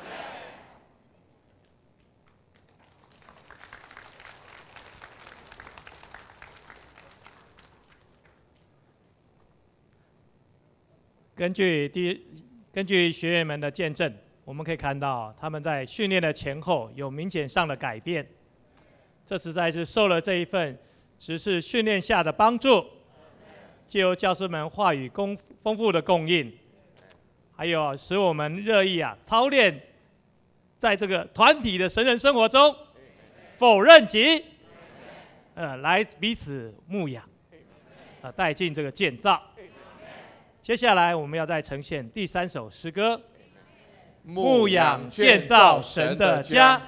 S10: 根据第根据学员们的见证，我们可以看到他们在训练的前后有明显上的改变。这实在是受了这一份执事训练下的帮助，藉由教师们话语丰丰富的供应，还有使我们乐意啊操练，在这个团体的神人生活中，否认己，呃，来彼此牧养，呃，带进这个建造。接下来我们要再呈现第三首诗歌，牧养建造神的家。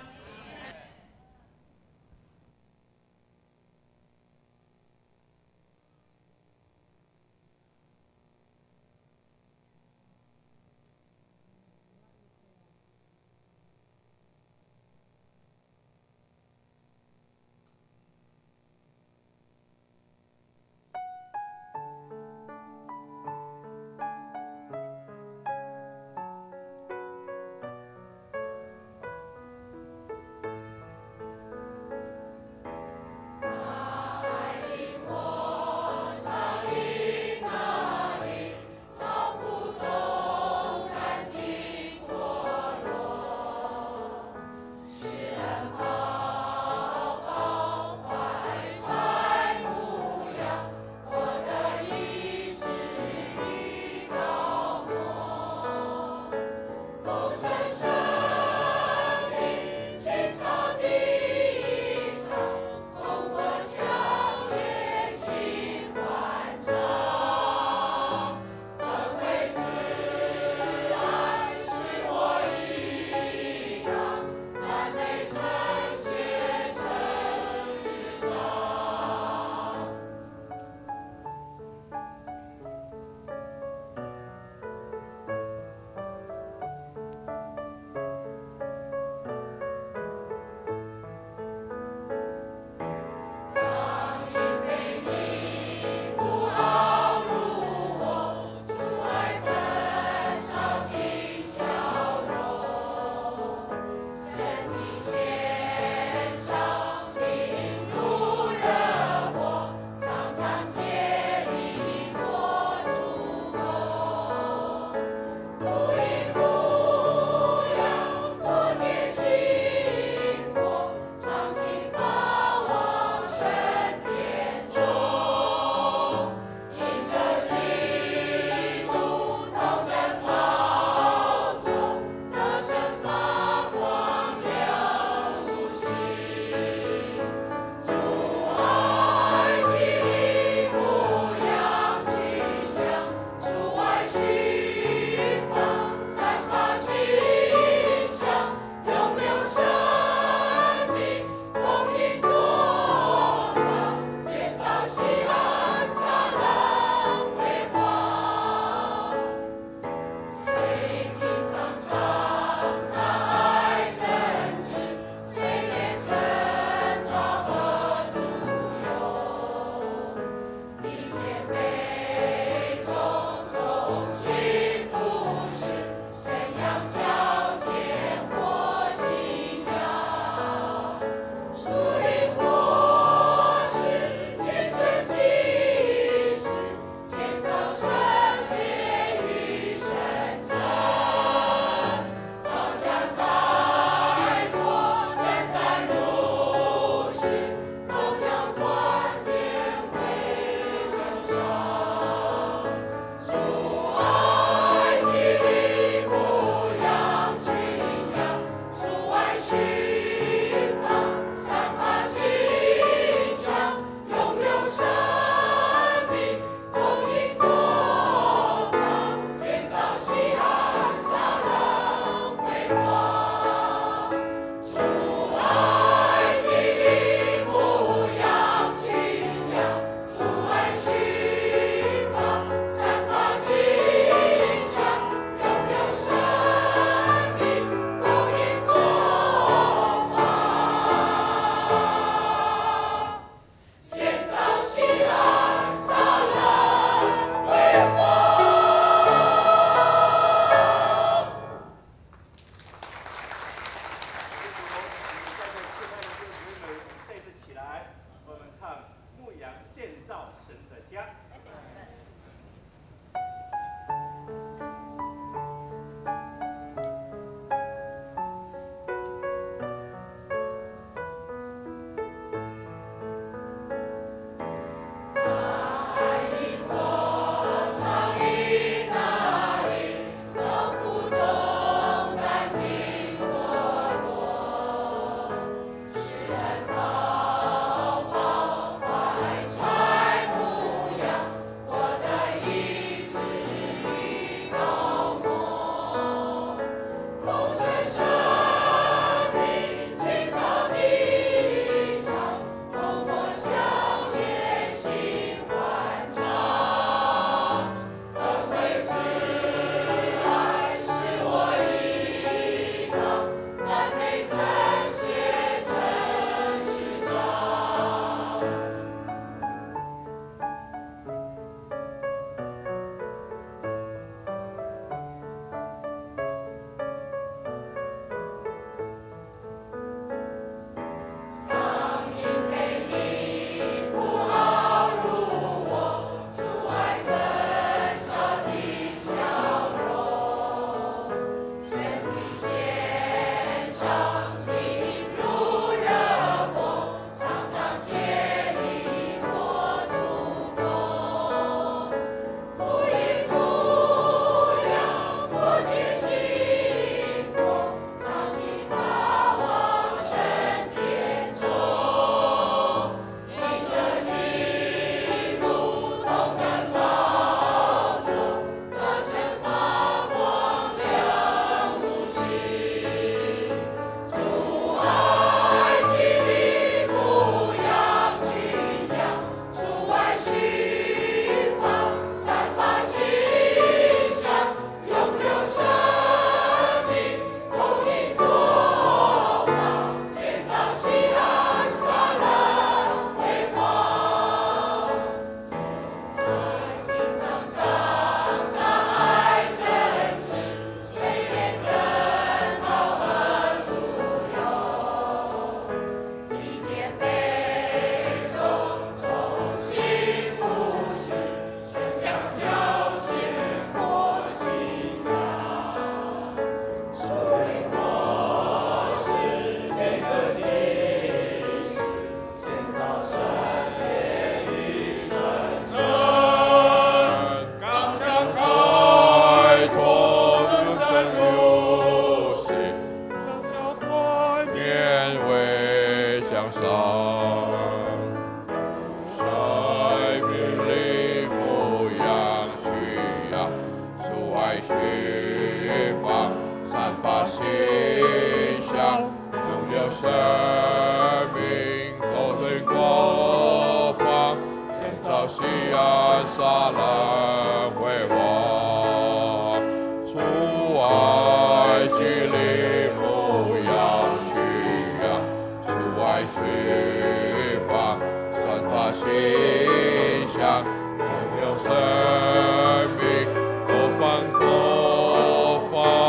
S3: 安沙冷辉煌，主爱距离不要去呀，主爱去放，散发馨香，拥有生命不分不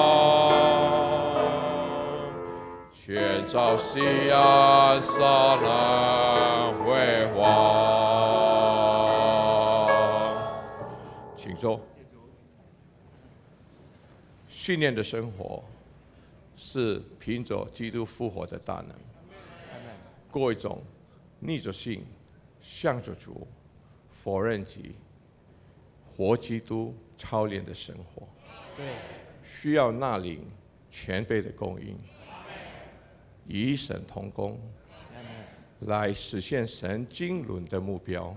S3: 放，宣召西安沙冷辉煌。请坐。训练的生活是凭着基督复活的大能，过一种逆着性、向着主、否认己、活基督操练的生活。
S10: 对，
S3: 需要纳领全备的供应，与神同工，来实现神经纶的目标，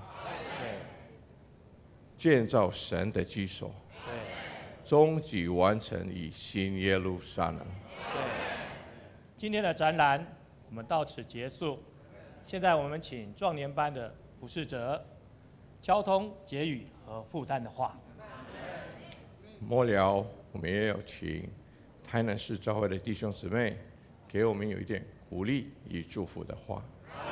S3: 建造神的基础，终极完成于新耶路撒冷。
S10: 今天的展览我们到此结束。现在我们请壮年班的服侍者交通结语和负担的话。
S3: 末了，我们也有请台南市教会的弟兄姊妹给我们有一点鼓励与祝福的话。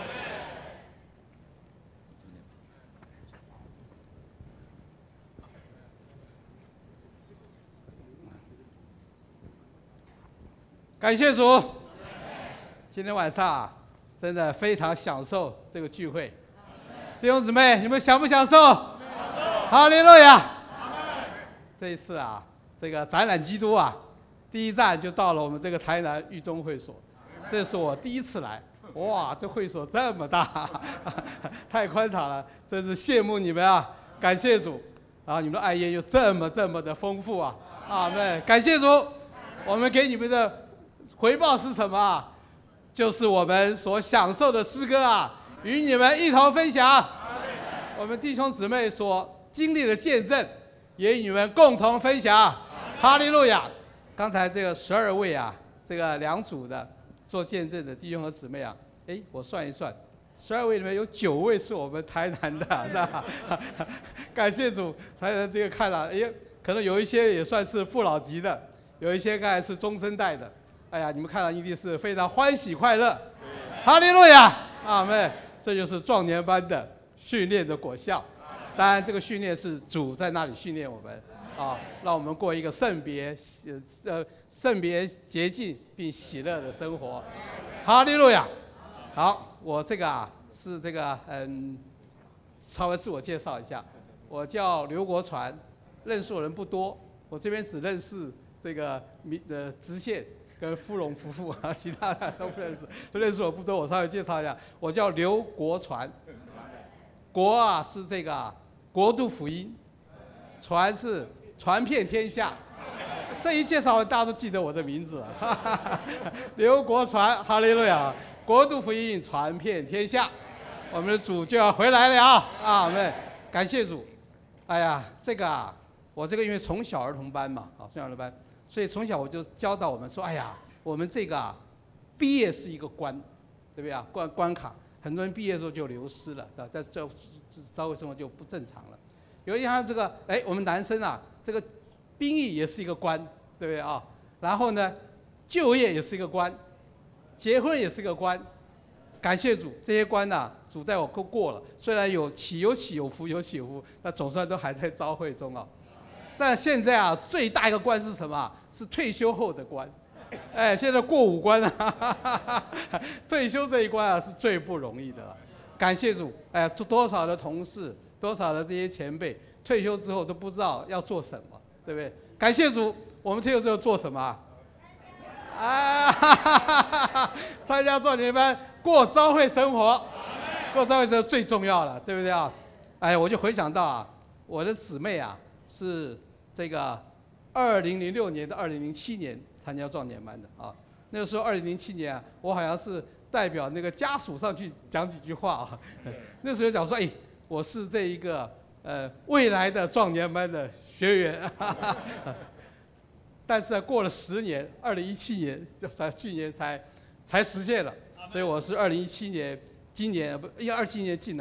S18: 感谢主，今天晚上啊，真的非常享受这个聚会。弟兄姊妹，你们享不享受？哈利路亚！这一次啊，这个展览基督啊，第一站就到了我们这个台南狱中会所，这是我第一次来。哇，这会所这么大，太宽敞了，真是羡慕你们啊！感谢主，然后你们的爱宴又这么这么的丰富啊！阿们，感谢主，我们给你们的回报是什么啊？就是我们所享受的诗歌啊，与你们一同分享。我们弟兄姊妹所经历的见证，也与你们共同分享。哈利路亚！刚才这个十二位啊，这个两组的做见证的弟兄和姊妹啊，哎，我算一算，十二位里面有九位是我们台南的，是吧？感谢主，台南这个看了，哎，可能有一些也算是父老级的，有一些刚才是中生代的。哎呀，你们看了一定是非常欢喜快乐。哈利路亚！阿们！这就是壮年班的训练的果效。当然，这个训练是主在那里训练我们，啊，让我们过一个圣别呃圣别洁净并喜乐的生活。哈利路亚！好，我这个啊是这个嗯，稍微自我介绍一下，我叫刘国传，认识我人不多，我这边只认识这个民呃知县跟芙蓉夫妇啊，其他的都不认识，都认识我不多，我稍微介绍一下，我叫刘国传，国啊是这个、啊、国度福音，传是传遍天下，这一介绍大家都记得我的名字了，刘国传，哈利路亚，国度福音传遍天下，我们的主就要回来了啊！阿们，感谢主。哎呀，这个啊，我这个因为从小儿童班嘛，啊，从小儿童班。所以从小我就教导我们说，哎呀，我们这个啊，毕业是一个关，对不对啊？关关卡，很多人毕业的时候就流失了，在这社会生活就不正常了。有一项这个，哎，我们男生啊，这个兵役也是一个关，对不对啊？然后呢，就业也是一个关，结婚也是一个关。感谢主，这些关呐、啊，主带我都过了。虽然有起有起有伏有起有伏，那总算都还在召会中啊。但现在啊，最大一个关是什么？是退休后的关，哎，现在过五关啊，退休这一关啊是最不容易的了。感谢主，哎，多少的同事，多少的这些前辈，退休之后都不知道要做什么，对不对？感谢主，我们退休之后做什么啊？啊，参加壮年班，过朝会生活，过朝会生活最重要了，对不对啊？哎，我就回想到啊，我的姊妹啊是这个。二零零六年到二零零七年参加壮年班的啊，那个时候二零零七年啊，我好像是代表那个家属上去讲几句话啊。那时候讲说，哎，我是这一个呃未来的壮年班的学员，但是、啊、过了十年，二零一七年才去年才才实现了，所以我是二零一七年今年不，因为二七年进来的，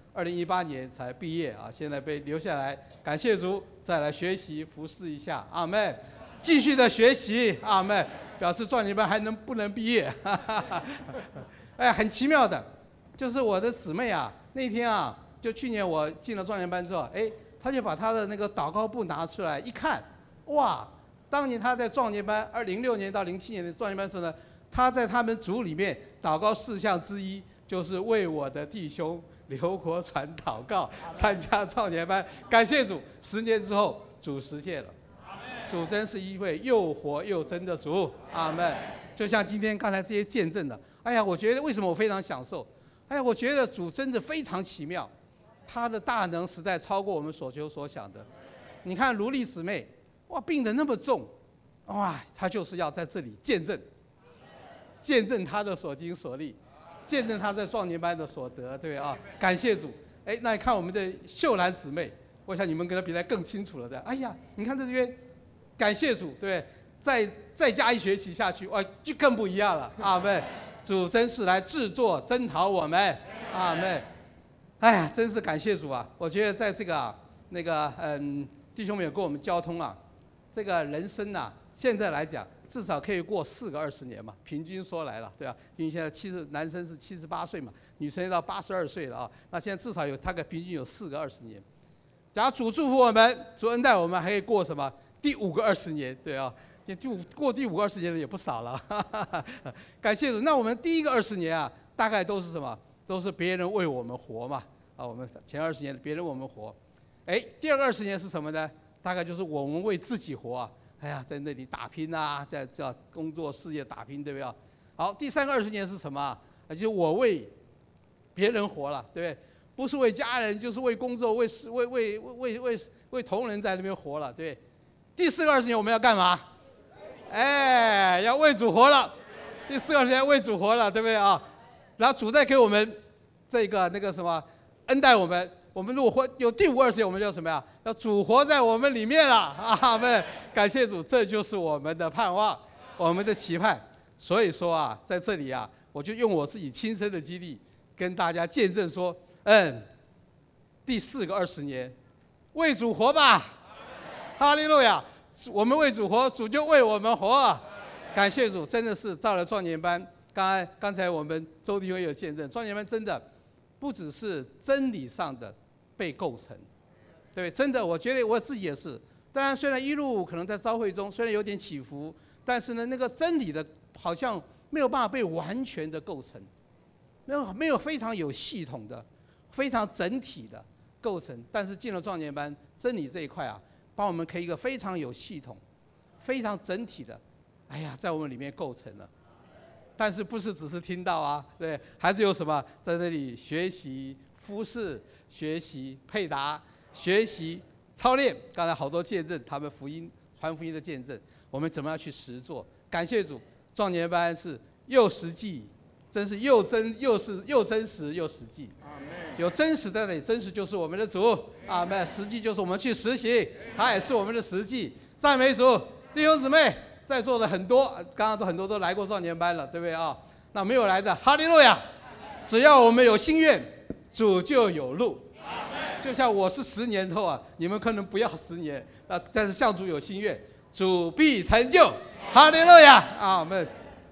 S18: 二零一八年才毕业啊，现在被留下来，感谢主，再来学习服侍一下，阿们，继续的学习，阿们，表示壮年班还能不能毕业？哎呀，很奇妙的，就是我的姊妹啊，那天啊，就去年我进了壮年班之后，哎，她就把她的那个祷告簿拿出来一看，哇，当年她在壮年班，二零六年到零七年的壮年班时候呢，她在他们组里面祷告事项之一就是为我的弟兄刘国传祷告，参加壮年班，感谢主，十年之后主实现了，主真是一位又活又真的主，阿们。就像今天刚才这些见证的，哎呀，我觉得为什么我非常享受？哎呀，我觉得主真的非常奇妙，他的大能实在超过我们所求所想的。你看卢丽姊妹，哇，病得那么重，哇，她就是要在这里见证，见证她的所经所历，见证她在壮年班的所得，对啊，感谢主。哎，那你看我们的秀兰姊妹，我想你们跟她比来更清楚了的。哎呀，你看在这边，感谢主，对不对？再再加一学期下去，哇，就更不一样了，阿们。主真是来制作征讨我们，阿们。哎呀，真是感谢主啊！我觉得在这个啊，那个嗯，弟兄们有跟我们交通啊，这个人生呐、啊，现在来讲至少可以过四个二十年嘛，平均说来了，对吧？因为现在七十男生是七十八岁嘛，女生到八十二岁了啊，那现在至少有大概平均有四个二十年。假如主祝福我们，主恩待我们，还可以过什么第五个二十年，对啊。就过第五个二十年的也不少了，哈哈哈，感谢主。那我们第一个二十年啊，大概都是什么？都是别人为我们活嘛。啊，我们前二十年别人为我们活。哎，第二个二十年是什么呢？大概就是我们为自己活啊。哎呀，在那里打拼啊，在叫工作事业打拼，对不对？好，第三个二十年是什么啊？就是我为别人活了，对不对？不是为家人，就是为工作，为为为为为为同仁在那边活了，对不对？第四个二十年我们要干嘛？哎，要为主活了，第四个时间为主活了，对不对啊？然后主再给我们这个那个什么恩待我们，我们如果活有第五二十年，我们叫什么呀？要主活在我们里面了，阿们！感谢主，这就是我们的盼望，我们的期盼。所以说啊，在这里啊，我就用我自己亲身的经历跟大家见证说，嗯，第四个二十年，为主活吧，哈利路亚！我们为主活，主就为我们活。感谢主，真的是到了壮年班。刚才刚才我们周弟兄也有见证，壮年班真的不只是真理上的被构成，对，真的，我觉得我自己也是。当然，虽然一路可能在召会中虽然有点起伏，但是呢，那个真理的好像没有办法被完全的构成，没有没有非常有系统的、非常整体的构成。但是进了壮年班，真理这一块啊。帮我们可以一个非常有系统、非常整体的，哎呀，在我们里面构成了。但是不是只是听到啊？对，还是有什么在这里学习、服侍、学习、配搭、学习、操练。刚才好多见证，他们福音传福音的见证，我们怎么样去实做？感谢主，壮年班是又实际，真是又真又是又真实又实际。有真实在那里，真实就是我们的主，阿们。实际就是我们去实行，它也是我们的实际。赞美主，弟兄姊妹，在座的很多，刚刚都很多都来过壮年班了，对不对啊？那没有来的，哈利路亚！只要我们有心愿，主就有路。就像我是十年后啊，你们可能不要十年，啊，但是向主有心愿，主必成就。哈利路亚，阿们。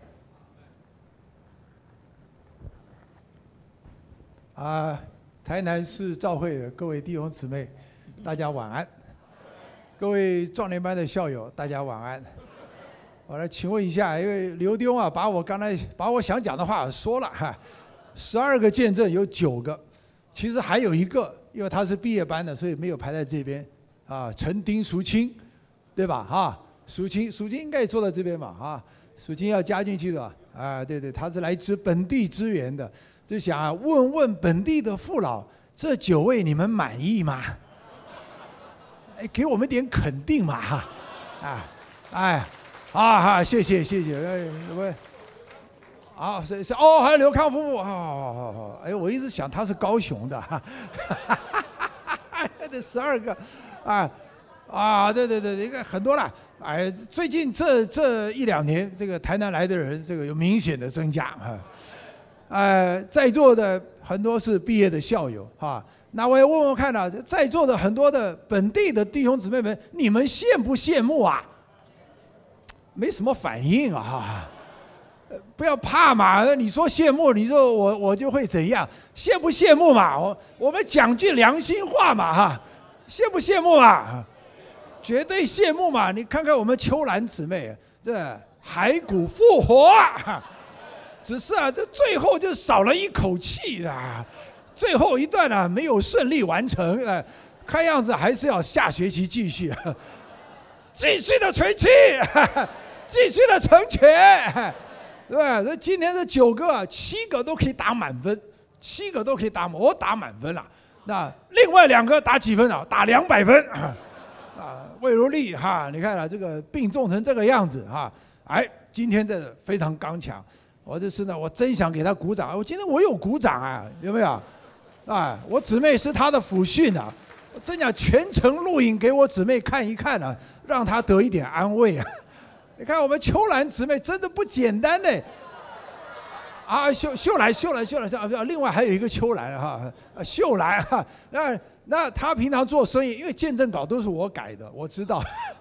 S19: 啊，台南市教会的各位弟兄姊妹，大家晚安。各位壮年班的校友，大家晚安。我来请问一下，因为刘弟兄啊，把我刚才把我想讲的话说了哈，十二个见证有九个，其实还有一个，因为他是毕业班的，所以没有排在这边啊。陈丁淑清，对吧？哈，淑清，淑清应该也坐在这边吧？啊，淑清要加进去的啊，对对，他是来自本地支援的。就想啊，问问本地的父老，这九位你们满意吗？哎，给我们点肯定嘛哈！啊，哎，啊哈，谢谢谢谢，哎，喂，啊是是哦，还有刘康夫妇，好好好好，哎，我一直想他是高雄的，哈哈哈哈哈，这十二个，啊啊，对对对，应该很多了，哎，最近这这一两年，这个台南来的人，这个有明显的增加哈。 呃，在座的很多是毕业的校友哈，那我也问问看啊，在座的很多的本地的弟兄姊妹们，你们羡不羡慕啊？没什么反应啊，不要怕嘛，你说羡慕，你说我我就会怎样？羡不羡慕嘛？我我们讲句良心话嘛哈，羡不羡慕嘛？绝对羡慕嘛！你看看我们秋兰姊妹，这骸骨复活啊，只是啊，这最后就少了一口气啊，最后一段啊没有顺利完成啊，看样子还是要下学期继续，继续的吹气。继续的成全，对吧？这今年这九个，七个都可以打满分，七个都可以打满，我打满分了。那另外两个打几分啊？打两百分啊！魏如丽哈，你看啊，这个病重成这个样子哈，哎，今天这非常刚强，我这是呢，我真想给他鼓掌。我今天我有鼓掌啊，有没有？啊，我姊妹是他的辅训啊，我真想全程录影给我姊妹看一看啊，让她得一点安慰啊。你看我们秋兰姊妹真的不简单呢，啊，秀秀兰秀兰秀兰秀兰，另外还有一个秋兰哈，秀兰哈，那那她平常做生意，因为见证稿都是我改的，我知道，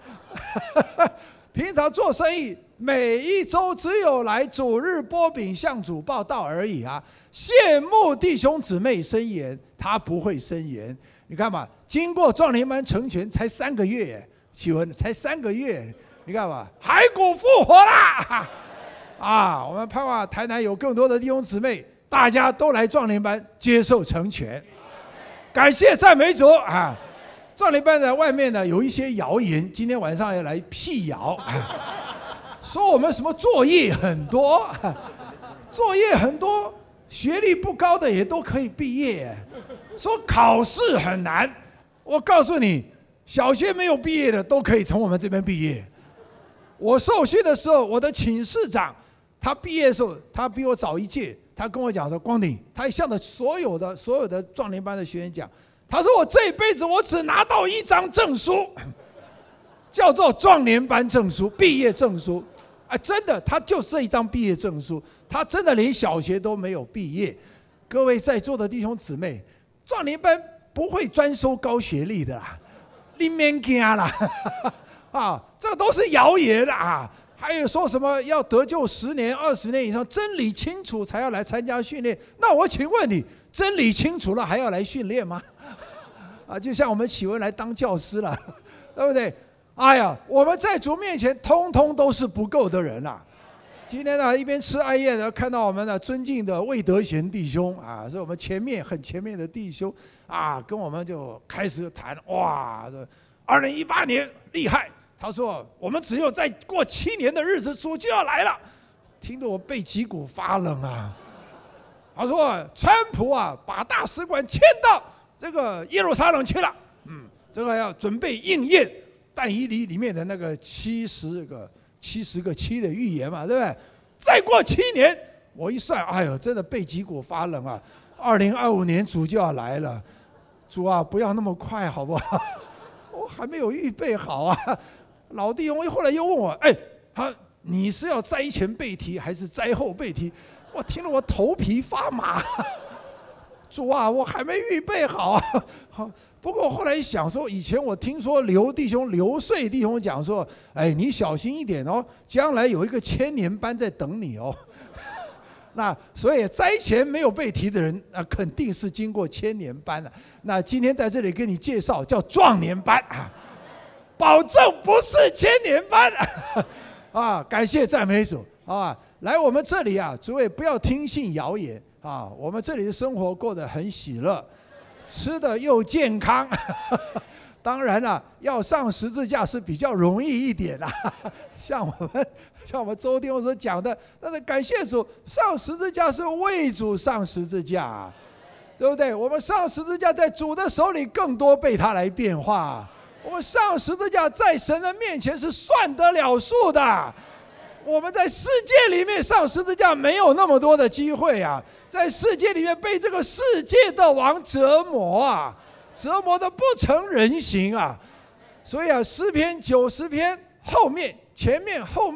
S19: 平常做生意每一周只有来主日播饼向主报道而已啊，羡慕弟兄姊妹申言，她不会申言，你看嘛，经过壮年班成全才三个月，启文才三个月。你看吧，骸骨复活啦！啊，我们盼望台南有更多的弟兄姊妹，大家都来壮年班接受成全。感谢赞美主啊！壮年班的外面呢有一些谣言，今天晚上要来辟谣，说我们什么作业很多，作业很多，学历不高的也都可以毕业，说考试很难。我告诉你，小学没有毕业的都可以从我们这边毕业。我受训的时候，我的寝室长，他毕业的时候，他比我早一届，他跟我讲说：“光鼎，他向着所有的所有的壮年班的学员讲，他说我这一辈子我只拿到一张证书，叫做壮年班证书，毕业证书。啊，真的，他就是这一张毕业证书，他真的连小学都没有毕业。各位在座的弟兄姊妹，壮年班不会专收高学历的啦，你免惊啦。”啊，这都是谣言啊！还有说什么要得救十年、二十年以上，真理清楚才要来参加训练。那我请问你，真理清楚了还要来训练吗？啊，就像我们启文来当教师了，对不对？哎呀，我们在主面前，通通都是不够的人啦。今天呢，一边吃艾叶呢，看到我们的尊敬的魏德贤弟兄啊，是我们前面很前面的弟兄啊，跟我们就开始谈，哇，这二零一八年厉害。他说：“我们只有再过七年的日子，主就要来了。”听得我背脊骨发冷啊！他说：“川普啊，把大使馆迁到这个耶路撒冷去了。嗯，这个要准备应验但以理里面的那个七十个七十个七的预言嘛，对不对？再过七年，我一算，哎呦，真的背脊骨发冷啊！二零二五年主就要来了，主啊，不要那么快，好不好？我还没有预备好啊！”老弟兄后来又问我：“哎，他你是要灾前备题还是灾后备题？”我听了我头皮发麻。主啊，我还没预备好啊！好，不过后来一想说，以前我听说刘弟兄、刘穗弟兄讲说：“哎，你小心一点哦，将来有一个千年班在等你哦。”那所以灾前没有备题的人，那肯定是经过千年班了。那今天在这里跟你介绍，叫壮年班啊。保证不是千年班啊！感谢赞美主啊！来我们这里啊，诸位不要听信谣言啊！我们这里的生活过得很喜乐，吃的又健康。当然了、啊，要上十字架是比较容易一点啦、啊。像我们像我们周弟兄所讲的，但是感谢主，上十字架是为主上十字架、啊，对不对？我们上十字架在主的手里，更多被他来变化。我们上十字架在神的面前是算得了数的。我们在世界里面上十字架没有那么多的机会啊，在世界里面被这个世界的王折磨啊，折磨得不成人形啊。所以啊，诗篇九十篇后面、前面、后面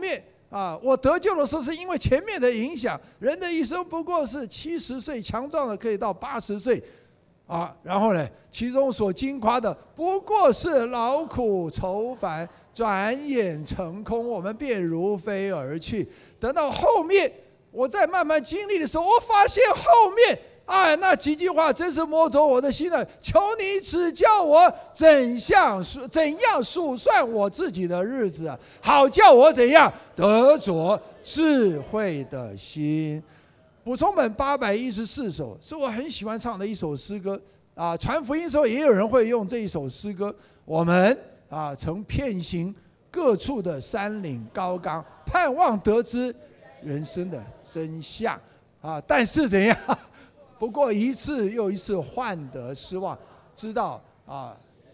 S19: 啊，我得救的时候是因为前面的影响。人的一生不过是七十岁，强壮的可以到八十岁，啊，然后呢，其中所经夸的不过是劳苦愁烦，转眼成空，我们便如飞而去。等到后面，我再慢慢经历的时候，我发现后面。哎，那几句话真是摸着我的心了。求你指教我怎样怎样数算我自己的日子啊，好叫我怎样得着智慧的心。补充本八百一十四首是我很喜欢唱的一首诗歌啊。传福音的时候也有人会用这一首诗歌。我们啊，曾遍行各处的山岭高冈，盼望得知人生的真相啊。但是怎样？不过一次又一次患得失望，知道啊，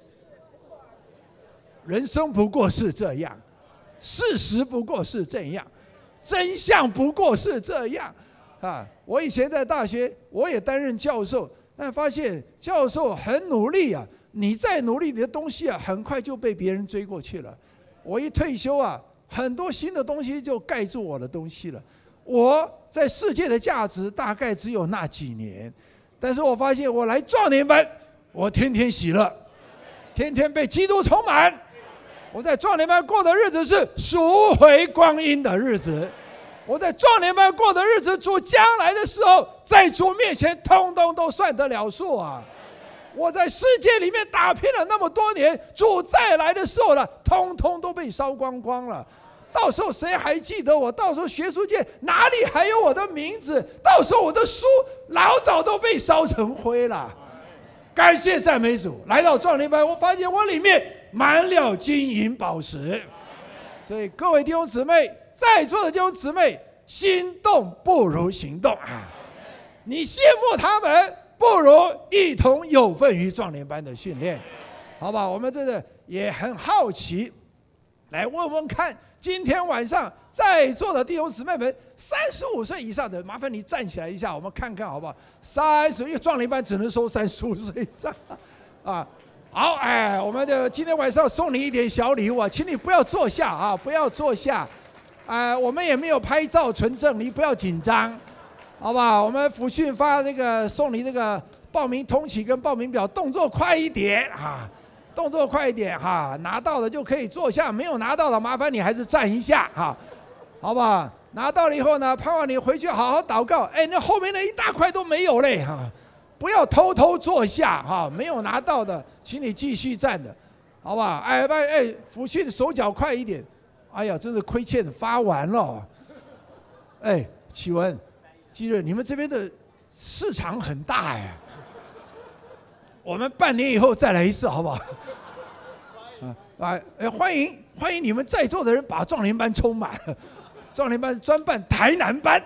S19: 人生不过是这样，事实不过是这样，真相不过是这样啊！我以前在大学，我也担任教授，但发现教授很努力啊，你再努力，你的东西啊，很快就被别人追过去了。我一退休啊，很多新的东西就盖住我的东西了。我在世界的价值大概只有那几年，但是我发现我来壮年班，我天天喜乐，天天被基督充满。我在壮年班过的日子是赎回光阴的日子，我在壮年班过的日子，主将来的时候，在主面前通通都算得了数啊！我在世界里面打拼了那么多年，主再来的时候呢，通通都被烧光光了。到时候谁还记得我？到时候学术界哪里还有我的名字？到时候我的书老早都被烧成灰了。感谢赞美主，来到壮年班，我发现我里面满了金银宝石。所以各位弟兄姊妹，在座的弟兄姊妹，心动不如行动啊！你羡慕他们，不如一同有份于壮年班的训练，好吧？我们真的也很好奇，来问问看。今天晚上在座的弟兄姊妹们，三十五岁以上的，麻烦你站起来一下，我们看看好不好？三十，因为壮年班只能收三十五岁以上，啊，好，哎，我们的今天晚上送你一点小礼物啊，请你不要坐下啊，不要坐下，哎，我们也没有拍照存证，你不要紧张，好不好？我们辅训发这个送你这个报名通启跟报名表，动作快一点啊。动作快一点哈，拿到了就可以坐下，没有拿到的麻烦你还是站一下哈，好不好？拿到了以后呢，盼望你回去好好祷告。哎，那后面那一大块都没有嘞哈，不要偷偷坐下哈，没有拿到的，请你继续站的，好不好？哎哎哎，辅训手脚快一点，哎呀，真是亏欠发完了。哎，启文、基热，你们这边的市场很大哎。我们半年以后再来一次，好不好？啊，哎，欢迎欢迎你们在座的人把壮年班充满，壮年班专办台南班，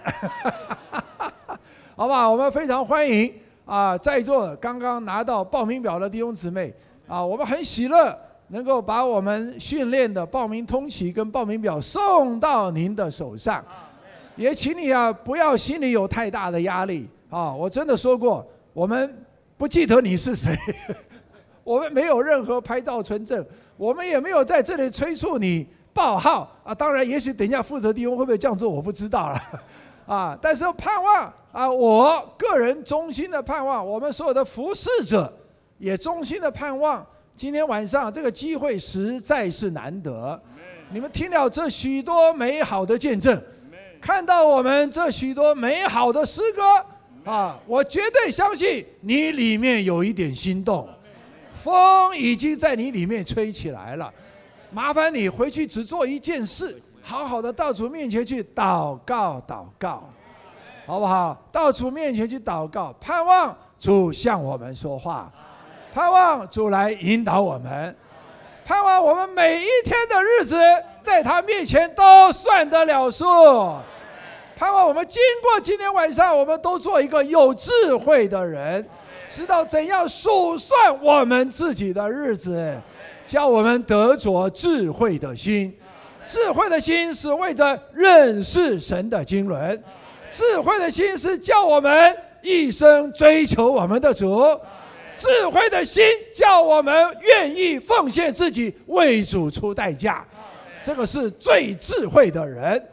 S19: 好不好？我们非常欢迎啊，在座刚刚拿到报名表的弟兄姊妹啊，我们很喜乐能够把我们训练的报名通启跟报名表送到您的手上，也请你啊不要心里有太大的压力啊！我真的说过，我们不记得你是谁，我们没有任何拍照存证，我们也没有在这里催促你报号啊。当然，也许等一下负责弟兄会不会这样做，我不知道了啊。但是盼望啊，我个人衷心的盼望，我们所有的服侍者也衷心的盼望，今天晚上这个机会实在是难得。你们听了这许多美好的见证，看到我们这许多美好的诗歌。啊，我绝对相信你里面有一点心动，风已经在你里面吹起来了。麻烦你回去只做一件事，好好的到主面前去祷告祷告，好不好？到主面前去祷告，盼望主向我们说话，盼望主来引导我们，盼望我们每一天的日子在他面前都算得了数。盼望我们经过今天晚上，我们都做一个有智慧的人，知道怎样数算我们自己的日子，叫我们得着智慧的心。智慧的心是为着认识神的经纶，智慧的心是叫我们一生追求我们的主，智慧的心叫我们愿意奉献自己为主出代价，这个是最智慧的人。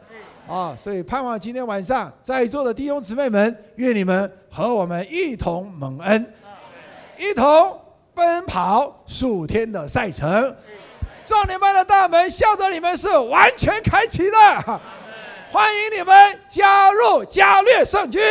S19: 啊，所以盼望今天晚上在座的弟兄姊妹们，愿你们和我们一同蒙恩，一同奔跑数天的赛程。壮年班的大门向着你们是完全开启的，欢迎你们加入加略圣军。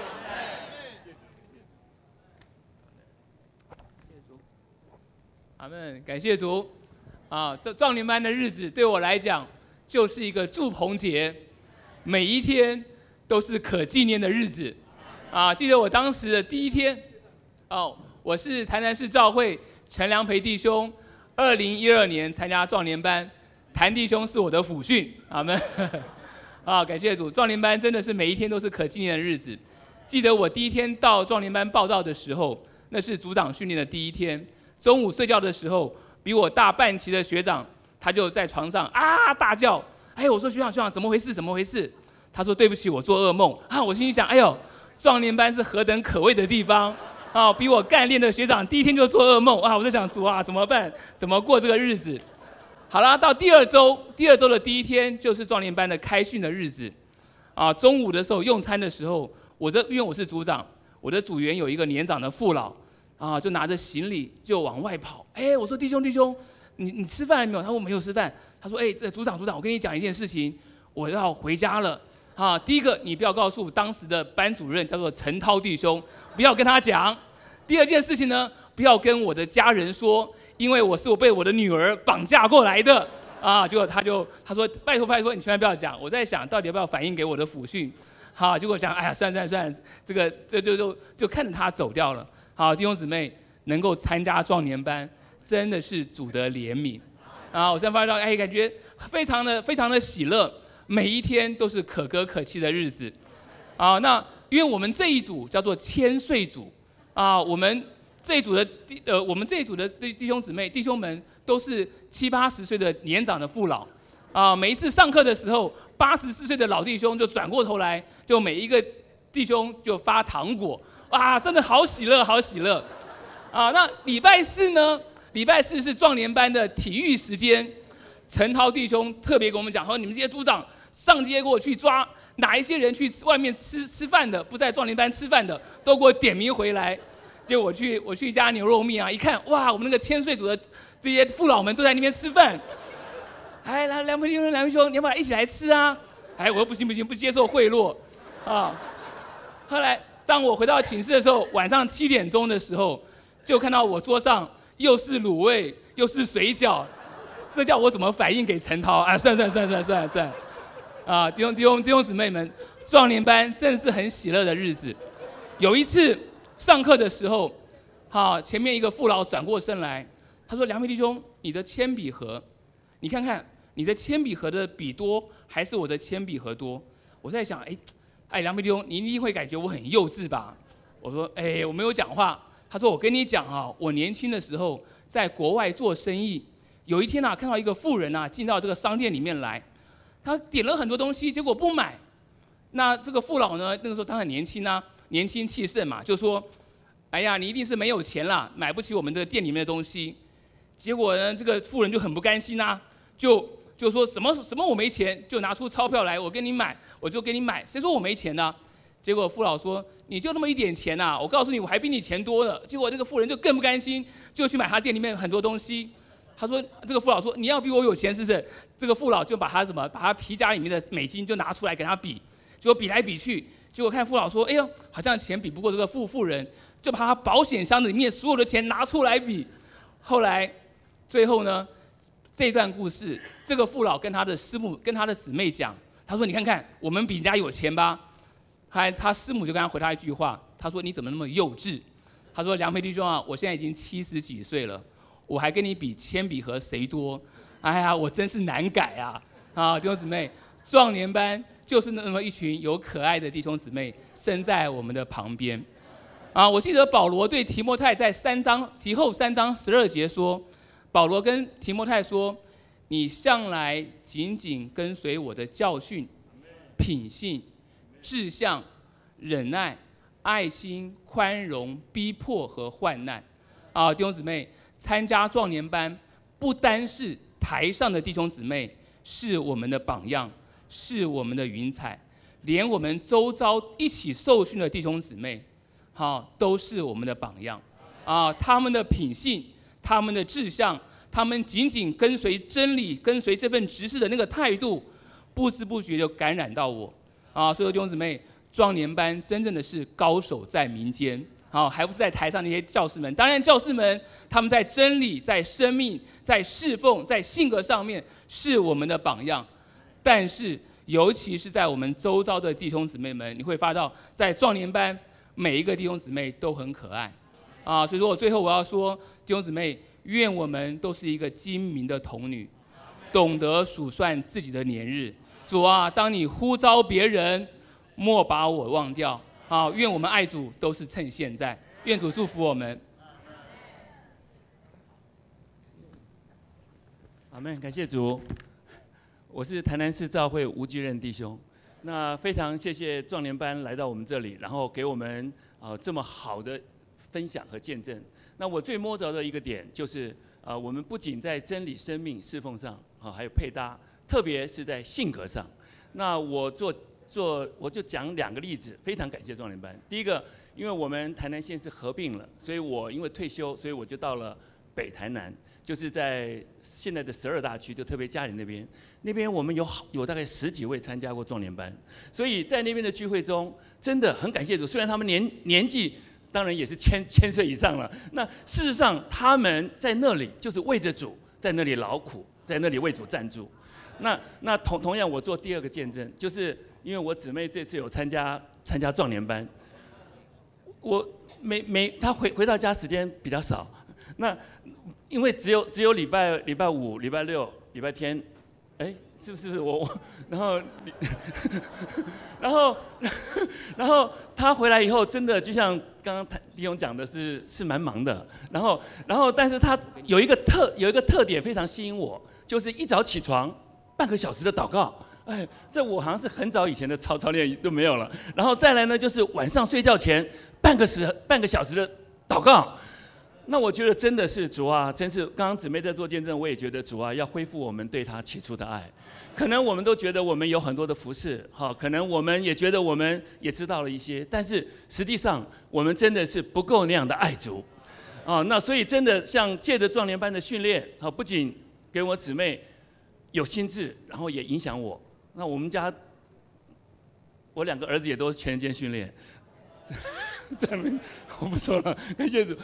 S20: 阿们，感谢主。啊，这壮年班的日子对我来讲就是一个祝棚节，每一天都是可纪念的日子。啊，记得我当时的第一天，哦，我是台南市教会陈良培弟兄，二零一二年参加壮年班，谭弟兄是我的辅训。阿们。啊，感谢主，壮年班真的是每一天都是可纪念的日子。记得我第一天到壮年班报到的时候，那是组长训练的第一天，中午睡觉的时候。比我大半期的学长，他就在床上啊大叫，哎，我说学长学长怎么回事怎么回事？他说对不起，我做噩梦啊。我心里想，哎呦，壮年班是何等可畏的地方啊！比我干练的学长第一天就做噩梦啊！我在想主啊，怎么办？怎么过这个日子？好啦，到第二周，第二周的第一天就是壮年班的开训的日子啊。中午的时候用餐的时候，我的因为我是组长，我的组员有一个年长的父老。啊，就拿着行李就往外跑。哎，我说弟兄弟兄，你你吃饭了没有？他说我没有吃饭。他说，哎，这组长组长，我跟你讲一件事情，我要回家了。啊，第一个你不要告诉当时的班主任，叫做陈涛弟兄，不要跟他讲。第二件事情呢，不要跟我的家人说，因为我是我被我的女儿绑架过来的。啊，结果他就他说拜托拜托，你千万不要讲。我在想到底要不要反映给我的辅训。好，结果讲，哎呀，算算算，这个这就就就看着他走掉了。好，弟兄姊妹能够参加壮年班，真的是主的怜悯啊！我现在发现到，哎，感觉非常的非常的喜乐，每一天都是可歌可泣的日子啊！那因为我们这一组叫做千岁组啊，我们这一组的弟呃，我们这一组的弟兄姊妹弟兄们都是七八十岁的年长的父老啊。每一次上课的时候，八十四岁的老弟兄就转过头来，就每一个弟兄就发糖果。哇，真的好喜乐，好喜乐，啊！那礼拜四呢？礼拜四是壮年班的体育时间。陈涛弟兄特别跟我们讲说，你们这些组长上街给我去抓哪一些人去外面吃吃饭的，不在壮年班吃饭的，都给我点名回来。结果我去我去一家牛肉面啊，一看，哇，我们那个千岁组的这些父老们都在那边吃饭。哎，来，梁培弟兄，梁培兄，你要不要一起来吃啊？哎，我说不行不行，不接受贿赂，啊！后来。当我回到寝室的时候，晚上七点钟的时候，就看到我桌上又是卤味又是水饺，这叫我怎么反应给陈涛啊？算算算算算算，啊，弟兄弟兄弟兄姊妹们，壮年班真是很喜乐的日子。有一次上课的时候，好，前面一个父老转过身来，他说：“梁培弟兄，你的铅笔盒，你看看你的铅笔盒的笔多还是我的铅笔盒多？”我在想，哎。哎，梁培弟兄，你一定会感觉我很幼稚吧？我说，哎，我没有讲话。他说，我跟你讲啊，我年轻的时候在国外做生意，有一天啊，看到一个妇人啊进到这个商店里面来，他点了很多东西，结果不买。那这个父老呢，那个时候他很年轻啊，年轻气盛嘛，就说，哎呀，你一定是没有钱啦，买不起我们这个店里面的东西。结果呢，这个妇人就很不甘心啊，就。就说什么什么我没钱，就拿出钞票来，我跟你买，我就给你买。谁说我没钱呢？结果父老说，你就那么一点钱呐、啊，我告诉你，我还比你钱多的。结果这个妇人就更不甘心，就去买他店里面很多东西。他说，这个父老说，你要比我有钱是不是？这个父老就把他什么，把他皮夹里面的美金就拿出来给他比，结果比来比去，结果看父老说，哎呦，好像钱比不过这个富妇人，就把他保险箱里面所有的钱拿出来比。后来，最后呢？这段故事，这个父老跟他的师母、跟他的姊妹讲，他说：“你看看，我们比人家有钱吧？”他他师母就跟他回他一句话，他说：“你怎么那么幼稚？”他说：“梁培弟兄啊，我现在已经七十几岁了，我还跟你比铅笔盒谁多？哎呀，我真是难改啊！啊，弟兄姊妹，壮年班就是那么一群有可爱的弟兄姊妹生在我们的旁边。啊，我记得保罗对提摩太在三章提后三章十二节说。”保罗跟提摩太说：“你向来紧紧跟随我的教训、品性、志向、忍耐、爱心、宽容、逼迫和患难。”啊，弟兄姊妹，参加壮年班不单是台上的弟兄姊妹是我们的榜样， 是我们的云彩，连我们周遭一起受训的弟兄姊妹，好，都是我们的榜样啊！他们的品性，他们的志向，他们紧紧跟随真理，跟随这份执事的那个态度，不知不觉就感染到我啊！所以弟兄姊妹，壮年班真正的是高手在民间。好，还不是在台上那些教师们。当然，教师们他们在真理、在生命、在侍奉、在性格上面是我们的榜样。但是，尤其是在我们周遭的弟兄姊妹们，你会发到，在壮年班，每一个弟兄姊妹都很可爱，啊，所以说我最后我要说，弟兄姊妹，愿我们都是一个精明的童女，懂得数算自己的年日。主啊，当你呼召别人，莫把我忘掉。好，愿我们爱主都是趁现在，愿主祝福我们。
S1: 阿们，感谢主。我是台南市教会吴继任弟兄，那非常谢谢壮年班来到我们这里，然后给我们呃这么好的分享和见证。那我最摸着的一个点就是呃我们不仅在真理、生命、侍奉上啊，还有配搭，特别是在性格上。那我做。做我就讲两个例子，非常感谢壮年班。第一个，因为我们台南县是合并了，所以我因为退休，所以我就到了北台南，就是在现在的十二大区，就特别嘉义那边。那边我们有有大概十几位参加过壮年班，所以在那边的聚会中，真的很感谢主。虽然他们年年纪当然也是千千岁以上了，那事实上他们在那里就是为着主，在那里劳苦，在那里为主站住。那那同同样，我做第二个见证，就是因为我姊妹这次有参加参加壮年班，我每每她回回到家时间比较少，那因为只有只有礼拜礼拜五、礼拜六、礼拜天，哎，是不是我我然后然后然后她回来以后，真的就像刚刚弟兄讲的是是蛮忙的，然后然后但是她有一个特有一个特点非常吸引我，就是一早起床。半个小时的祷告，哎，这我好像是很早以前的操操练都没有了。然后再来呢，就是晚上睡觉前半个时半个小时的祷告。那我觉得真的是主啊，真是刚刚姊妹在做见证，我也觉得主啊要恢复我们对他起初的爱。可能我们都觉得我们有很多的服事，好，可能我们也觉得我们也知道了一些，但是实际上我们真的是不够那样的爱主。啊，那所以真的像借着壮年班的训练，啊，不仅给我姊妹。有心智，然后也影响我。那我们家，我两个儿子也都是全间训练。这面我不说了，感谢主。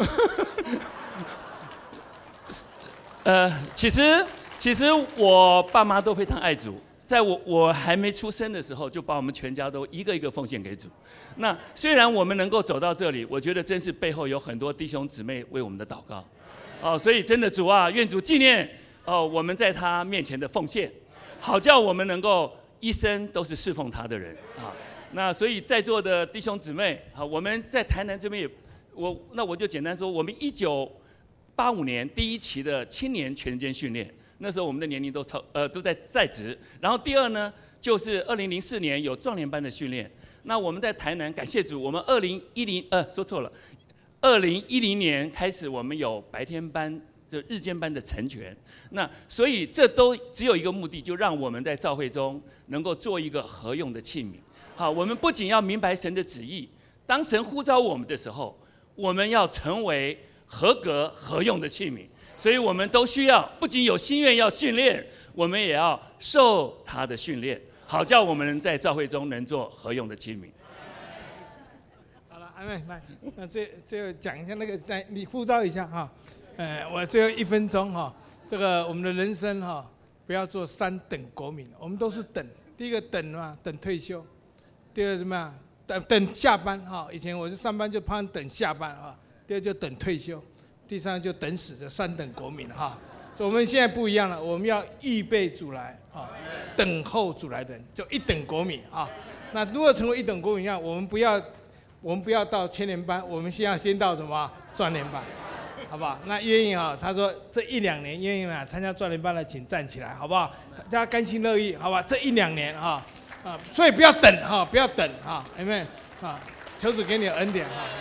S1: 呃，其实其实我爸妈都非常爱主，在我我还没出生的时候，就把我们全家都一个一个奉献给主。那虽然我们能够走到这里，我觉得真是背后有很多弟兄姊妹为我们的祷告。哦，所以真的主啊，愿主纪念。哦，我们在他面前的奉献，好叫我们能够一生都是侍奉他的人啊。那所以在座的弟兄姊妹，好，我们在台南这边也，我那我就简单说，我们一九八五年第一期的青年全间训练，那时候我们的年龄都超呃都在在职。然后第二呢，就是二零零四年有壮年班的训练。那我们在台南，感谢主，我们二零一零呃说错了，二零一零年开始我们有白天班。就日间班的成全，那所以这都只有一个目的，就让我们在教会中能够做一个合用的器皿。好，我们不仅要明白神的旨意，当神呼召我们的时候，我们要成为合格合用的器皿。所以我们都需要，不仅有心愿要训练，我们也要受他的训练，好叫我们在教会中能做合用的器皿。
S21: 好了，阿妹，来，那最最后讲一下那个，来你呼召一下哈。呃，我最后一分钟哈，这个我们的人生哈，不要做三等国民，我们都是等。第一个等嘛，等退休；第二什么呀？等等下班哈。以前我是上班就盼等下班哈。第二就等退休，第三就等死的三等国民哈。所以我们现在不一样了，我们要预备主来哈，等候主来的人，就一等国民啊。那如果成为一等国民一样，我们不要，我们不要到千年班，我们先要先到什么壮年班。好不好？那愿意啊，他说这一两年愿意啊参加壮年班的，请站起来，好不好？大家甘心乐意，好吧？这一两年哈啊，所以不要等哈，不要等哈，有没有啊？求主给你恩典哈。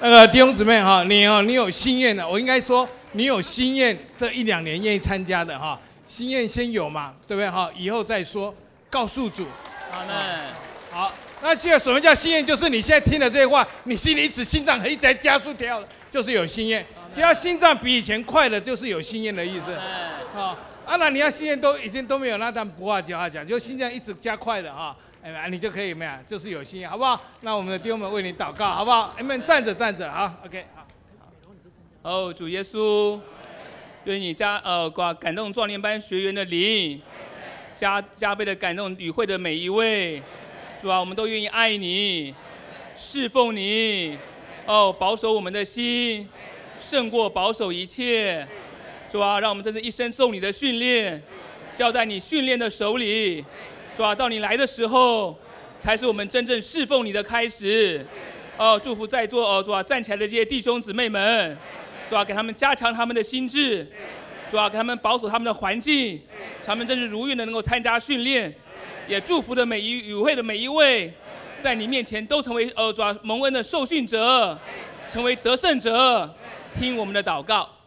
S21: 那个弟兄姊妹哈，你哦，你有心愿的，我应该说你有心愿，这一两年愿意参加的哈，心愿先有嘛，对不对哈？以后再说，告诉主。
S20: 阿门。
S21: 好，那现在什么叫心愿？就是你现在听了这些话，你心里一直心脏一直在加速跳了，就是有心愿。只要心脏比以前快了，就是有心愿的意思。啊，啊，那你要心愿都已经都没有，那咱不话讲话讲，就心脏一直加快的哈。哎，你就可以没有，就是有心，好不好？那我们的弟兄们为你祷告，好不好？你们站着站着，好 ，OK， 好。
S20: 哦，主耶稣，愿你加呃感动壮年班学员的灵，加加倍的感动与会的每一位。主啊，我们都愿意爱你，侍奉你。哦，保守我们的心，胜过保守一切。主啊，让我们这是一生受你的训练，交在你训练的手里。主啊，到你来的时候，才是我们真正侍奉你的开始。哦，祝福在座哦，主啊，站起来的这些弟兄姊妹们，主啊，给他们加强他们的心智，主啊，给他们保守他们的环境，他们真是如愿的能够参加训练。也祝福的每一与会的每一位，在你面前都成为呃主啊蒙恩的受训者，成为得胜者。听我们的祷告。